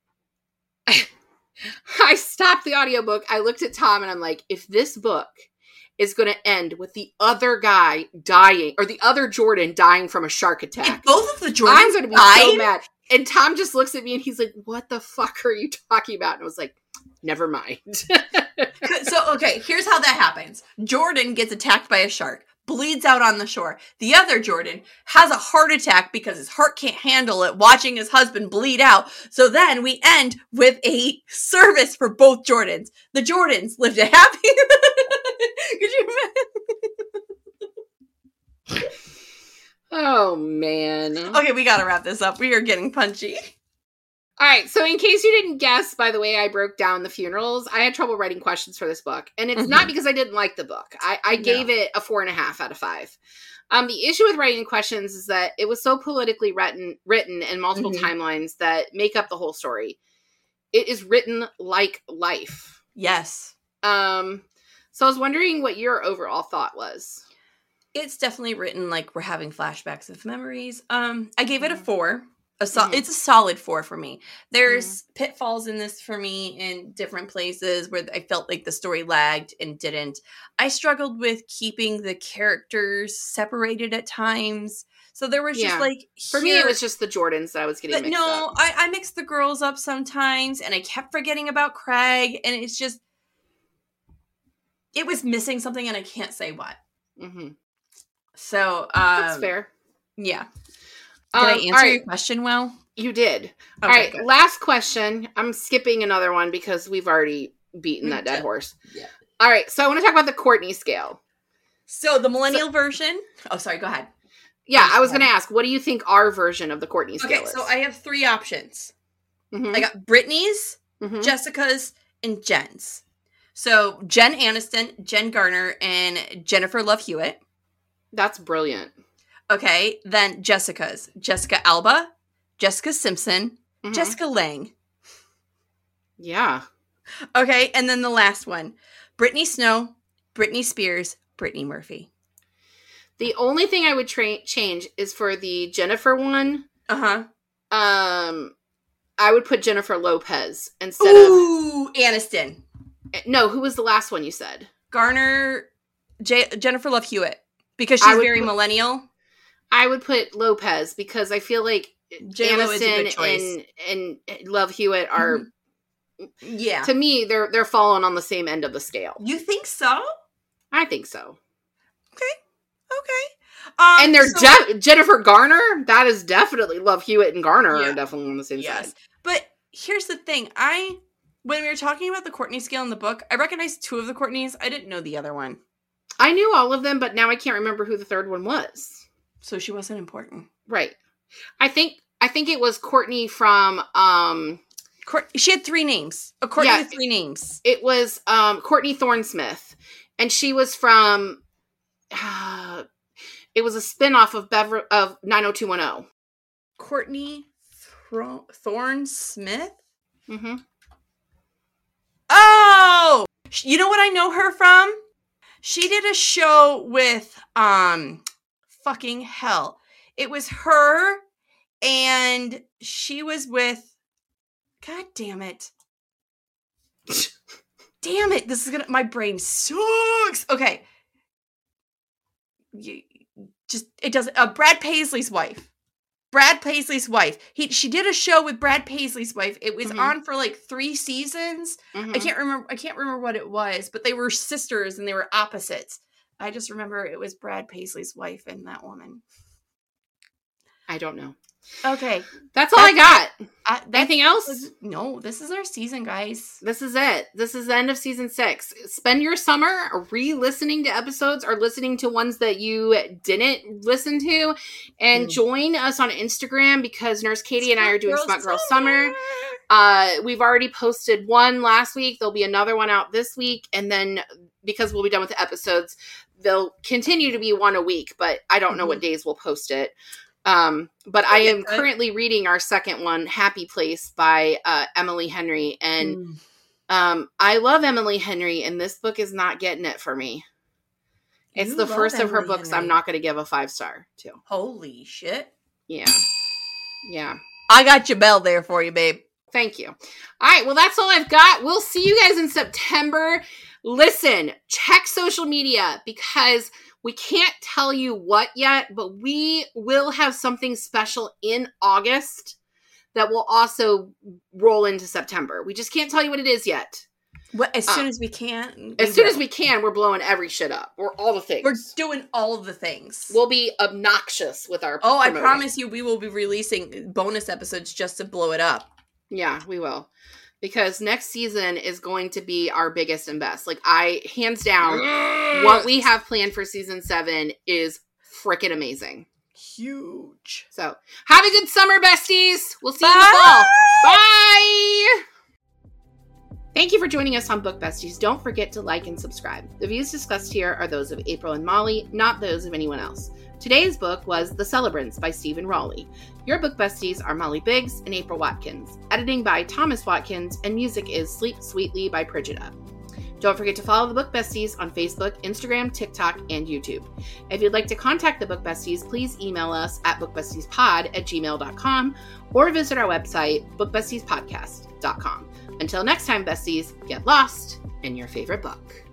[SPEAKER 2] I stopped the audiobook. I looked at Tom and I'm like, if this book is going to end with the other guy dying or the other Jordan dying from a shark attack,
[SPEAKER 1] If both of the Jordans
[SPEAKER 2] I'm going to be
[SPEAKER 1] died,
[SPEAKER 2] so mad. And Tom just looks at me and he's like, what the fuck are you talking about? And I was like, never mind.
[SPEAKER 1] So, okay, here's how that happens. Jordan gets attacked by a shark, bleeds out on the shore. The other Jordan has a heart attack because his heart can't handle it, watching his husband bleed out. So then we end with a service for both Jordans. The Jordans lived a happy... Could you imagine?
[SPEAKER 2] Oh, man.
[SPEAKER 1] Okay, we gotta wrap this up. We are getting punchy.
[SPEAKER 2] All right. So in case you didn't guess by the way I broke down the funerals, I had trouble writing questions for this book. And it's
[SPEAKER 1] Mhm.
[SPEAKER 2] not because I didn't like the book. I, I
[SPEAKER 1] No.
[SPEAKER 2] gave it a four and a half out of five. Um, the issue with writing questions is that it was so politically written, written in multiple
[SPEAKER 1] Mhm.
[SPEAKER 2] timelines that make up the whole story. It is written like life.
[SPEAKER 1] Yes.
[SPEAKER 2] Um, so I was wondering what your overall thought was.
[SPEAKER 1] It's definitely written like we're having flashbacks of memories. Um, I gave it a
[SPEAKER 2] Mhm.
[SPEAKER 1] four. A so-
[SPEAKER 2] Mhm.
[SPEAKER 1] It's a solid four for me. There's pitfalls in this for me in different places where I felt like the story lagged and didn't. I struggled with keeping the characters separated at times. So there was
[SPEAKER 2] Yeah.
[SPEAKER 1] just like
[SPEAKER 2] For me, it
[SPEAKER 1] here-
[SPEAKER 2] was just the Jordans that I was getting
[SPEAKER 1] but
[SPEAKER 2] mixed
[SPEAKER 1] no,
[SPEAKER 2] up.
[SPEAKER 1] I, I mixed the girls up sometimes, and I kept forgetting about Craig, and it's just it was missing something, and I can't say what.
[SPEAKER 2] Mm-hmm.
[SPEAKER 1] So um,
[SPEAKER 2] That's fair.
[SPEAKER 1] Yeah. Did
[SPEAKER 2] Um,
[SPEAKER 1] I
[SPEAKER 2] all
[SPEAKER 1] answer
[SPEAKER 2] right.
[SPEAKER 1] your question well?
[SPEAKER 2] You did. All
[SPEAKER 1] Okay,
[SPEAKER 2] right,
[SPEAKER 1] good.
[SPEAKER 2] last question. I'm skipping another one because we've already beaten that dead horse.
[SPEAKER 1] Yeah.
[SPEAKER 2] All right, so I want to talk about the Courtney scale.
[SPEAKER 1] So the millennial version. Oh, sorry. Go ahead.
[SPEAKER 2] Yeah,
[SPEAKER 1] I'm
[SPEAKER 2] I was going to
[SPEAKER 1] sorry.
[SPEAKER 2] ask, what do you think our version of the Courtney scale
[SPEAKER 1] Okay,
[SPEAKER 2] is?
[SPEAKER 1] so I have three options.
[SPEAKER 2] Mhm,
[SPEAKER 1] I got Brittany's,
[SPEAKER 2] mhm.
[SPEAKER 1] Jessica's, and Jen's. So Jen Aniston, Jen Garner, and Jennifer Love Hewitt.
[SPEAKER 2] That's brilliant.
[SPEAKER 1] Okay, then Jessica's. Jessica Alba, Jessica Simpson,
[SPEAKER 2] Mhm.
[SPEAKER 1] Jessica Lange.
[SPEAKER 2] Yeah.
[SPEAKER 1] Okay, and then the last one. Brittany Snow, Britney Spears, Brittany Murphy.
[SPEAKER 2] The only thing I would tra- change is for the Jennifer one.
[SPEAKER 1] Uh-huh.
[SPEAKER 2] Um, I would put Jennifer Lopez instead
[SPEAKER 1] Ooh, Aniston.
[SPEAKER 2] of... No, who was the last one you said?
[SPEAKER 1] Garner, J- Jennifer Love Hewitt. Because she's very
[SPEAKER 2] put,
[SPEAKER 1] millennial.
[SPEAKER 2] I would put Lopez because I feel like
[SPEAKER 1] J-Lo is a good
[SPEAKER 2] Aniston
[SPEAKER 1] choice.
[SPEAKER 2] and, and Love Hewitt are...
[SPEAKER 1] Mm-hmm. Yeah.
[SPEAKER 2] To me, they're they're falling on the same end of the scale.
[SPEAKER 1] You think so?
[SPEAKER 2] I think so.
[SPEAKER 1] Okay. Okay. Um,
[SPEAKER 2] and there's
[SPEAKER 1] so,
[SPEAKER 2] Je- Jennifer Garner. That is definitely Love Hewitt and Garner
[SPEAKER 1] Yeah.
[SPEAKER 2] are definitely on the same
[SPEAKER 1] yes.
[SPEAKER 2] side.
[SPEAKER 1] But here's the thing. I, when we were talking about the Courtney scale in the book, I recognized two of the Courtneys. I didn't know the other one.
[SPEAKER 2] I knew all of them, but now I can't remember who the third one was.
[SPEAKER 1] So she wasn't important.
[SPEAKER 2] Right. I think I think it was Courtney from um
[SPEAKER 1] Court- she had three names. A Courtney
[SPEAKER 2] Yeah.
[SPEAKER 1] with three names.
[SPEAKER 2] it was um Courtney Thorne-Smith. And she was from uh, it was a spinoff of Bever- of nine oh two one oh.
[SPEAKER 1] Courtney Thro- Thorne Smith?
[SPEAKER 2] Mm-hmm.
[SPEAKER 1] Oh! You know what I know her from? She did a show with, um, fucking hell. It was her, and she was with, God damn it. Damn it. This is gonna, my brain sucks. Okay. You, just, it doesn't, uh, Brad Paisley's wife. Brad Paisley's wife. He she did a show with Brad Paisley's wife. It was
[SPEAKER 2] Mhm.
[SPEAKER 1] on for like three seasons.
[SPEAKER 2] Mm-hmm.
[SPEAKER 1] I can't remember I can't remember what it was, but they were sisters and they were opposites. I just remember it was Brad Paisley's wife and that woman.
[SPEAKER 2] I don't know.
[SPEAKER 1] Okay.
[SPEAKER 2] That's all I got.
[SPEAKER 1] I, that's,
[SPEAKER 2] Anything else?
[SPEAKER 1] No, this is our season, guys.
[SPEAKER 2] This is it. This is the end of season six. Spend your summer re-listening to episodes or listening to ones that you didn't listen to. And
[SPEAKER 1] Mm.
[SPEAKER 2] join us on Instagram because Nurse Katie and I are doing
[SPEAKER 1] Girl
[SPEAKER 2] Smut Girl Summer. Uh, we've already posted one last week. There'll be another one out this week. And then because we'll be done with the episodes, they'll continue to be one a week. But I don't know
[SPEAKER 1] Mhm.
[SPEAKER 2] what days we'll post it. Um, but I
[SPEAKER 1] Okay,
[SPEAKER 2] am
[SPEAKER 1] good.
[SPEAKER 2] currently reading our second one, Happy Place by uh, Emily Henry. And
[SPEAKER 1] Mm.
[SPEAKER 2] um, I love Emily Henry, and this book is not getting it for me. It's
[SPEAKER 1] You
[SPEAKER 2] the
[SPEAKER 1] love
[SPEAKER 2] first of her
[SPEAKER 1] Emily
[SPEAKER 2] books
[SPEAKER 1] Henry.
[SPEAKER 2] I'm not going to give a five star to.
[SPEAKER 1] Holy shit.
[SPEAKER 2] Yeah. Yeah.
[SPEAKER 1] I got your bell there for you, babe.
[SPEAKER 2] Thank you. All right. Well, that's all I've got. We'll see you guys in September. Listen, check social media because we can't tell you what yet, but we will have something special in August that will also roll into September. We just can't tell you what it is yet.
[SPEAKER 1] What, as soon
[SPEAKER 2] Uh,
[SPEAKER 1] as we can.
[SPEAKER 2] As
[SPEAKER 1] we
[SPEAKER 2] soon
[SPEAKER 1] will.
[SPEAKER 2] as we can, we're blowing every shit up. We're all the things.
[SPEAKER 1] We're doing all of the things.
[SPEAKER 2] We'll be obnoxious with our
[SPEAKER 1] oh, I
[SPEAKER 2] promoting.
[SPEAKER 1] promise you we will be releasing bonus episodes just to blow it up.
[SPEAKER 2] Yeah, we will. Because next season is going to be our biggest and best. Like, I, hands down, what we have planned for season seven is freaking amazing.
[SPEAKER 1] Huge.
[SPEAKER 2] So, have a good summer, besties. We'll see you in the fall. Bye! Thank you for joining us on Book Besties. Don't forget to like and subscribe. The views discussed here are those of April and Molly, not those of anyone else. Today's book was The Celebrants by Stephen Rowley. Your book besties are Molly Biggs and April Watkins. Editing by Thomas Watkins, and music is Sleep Sweetly by Prigida. Don't forget to follow the Book Besties on Facebook, Instagram, TikTok, and YouTube. If you'd like to contact the Book Besties, please email us at bookbestiespod at gmail dot com or visit our website, book besties podcast dot com. Until next time, besties, get lost in your favorite book.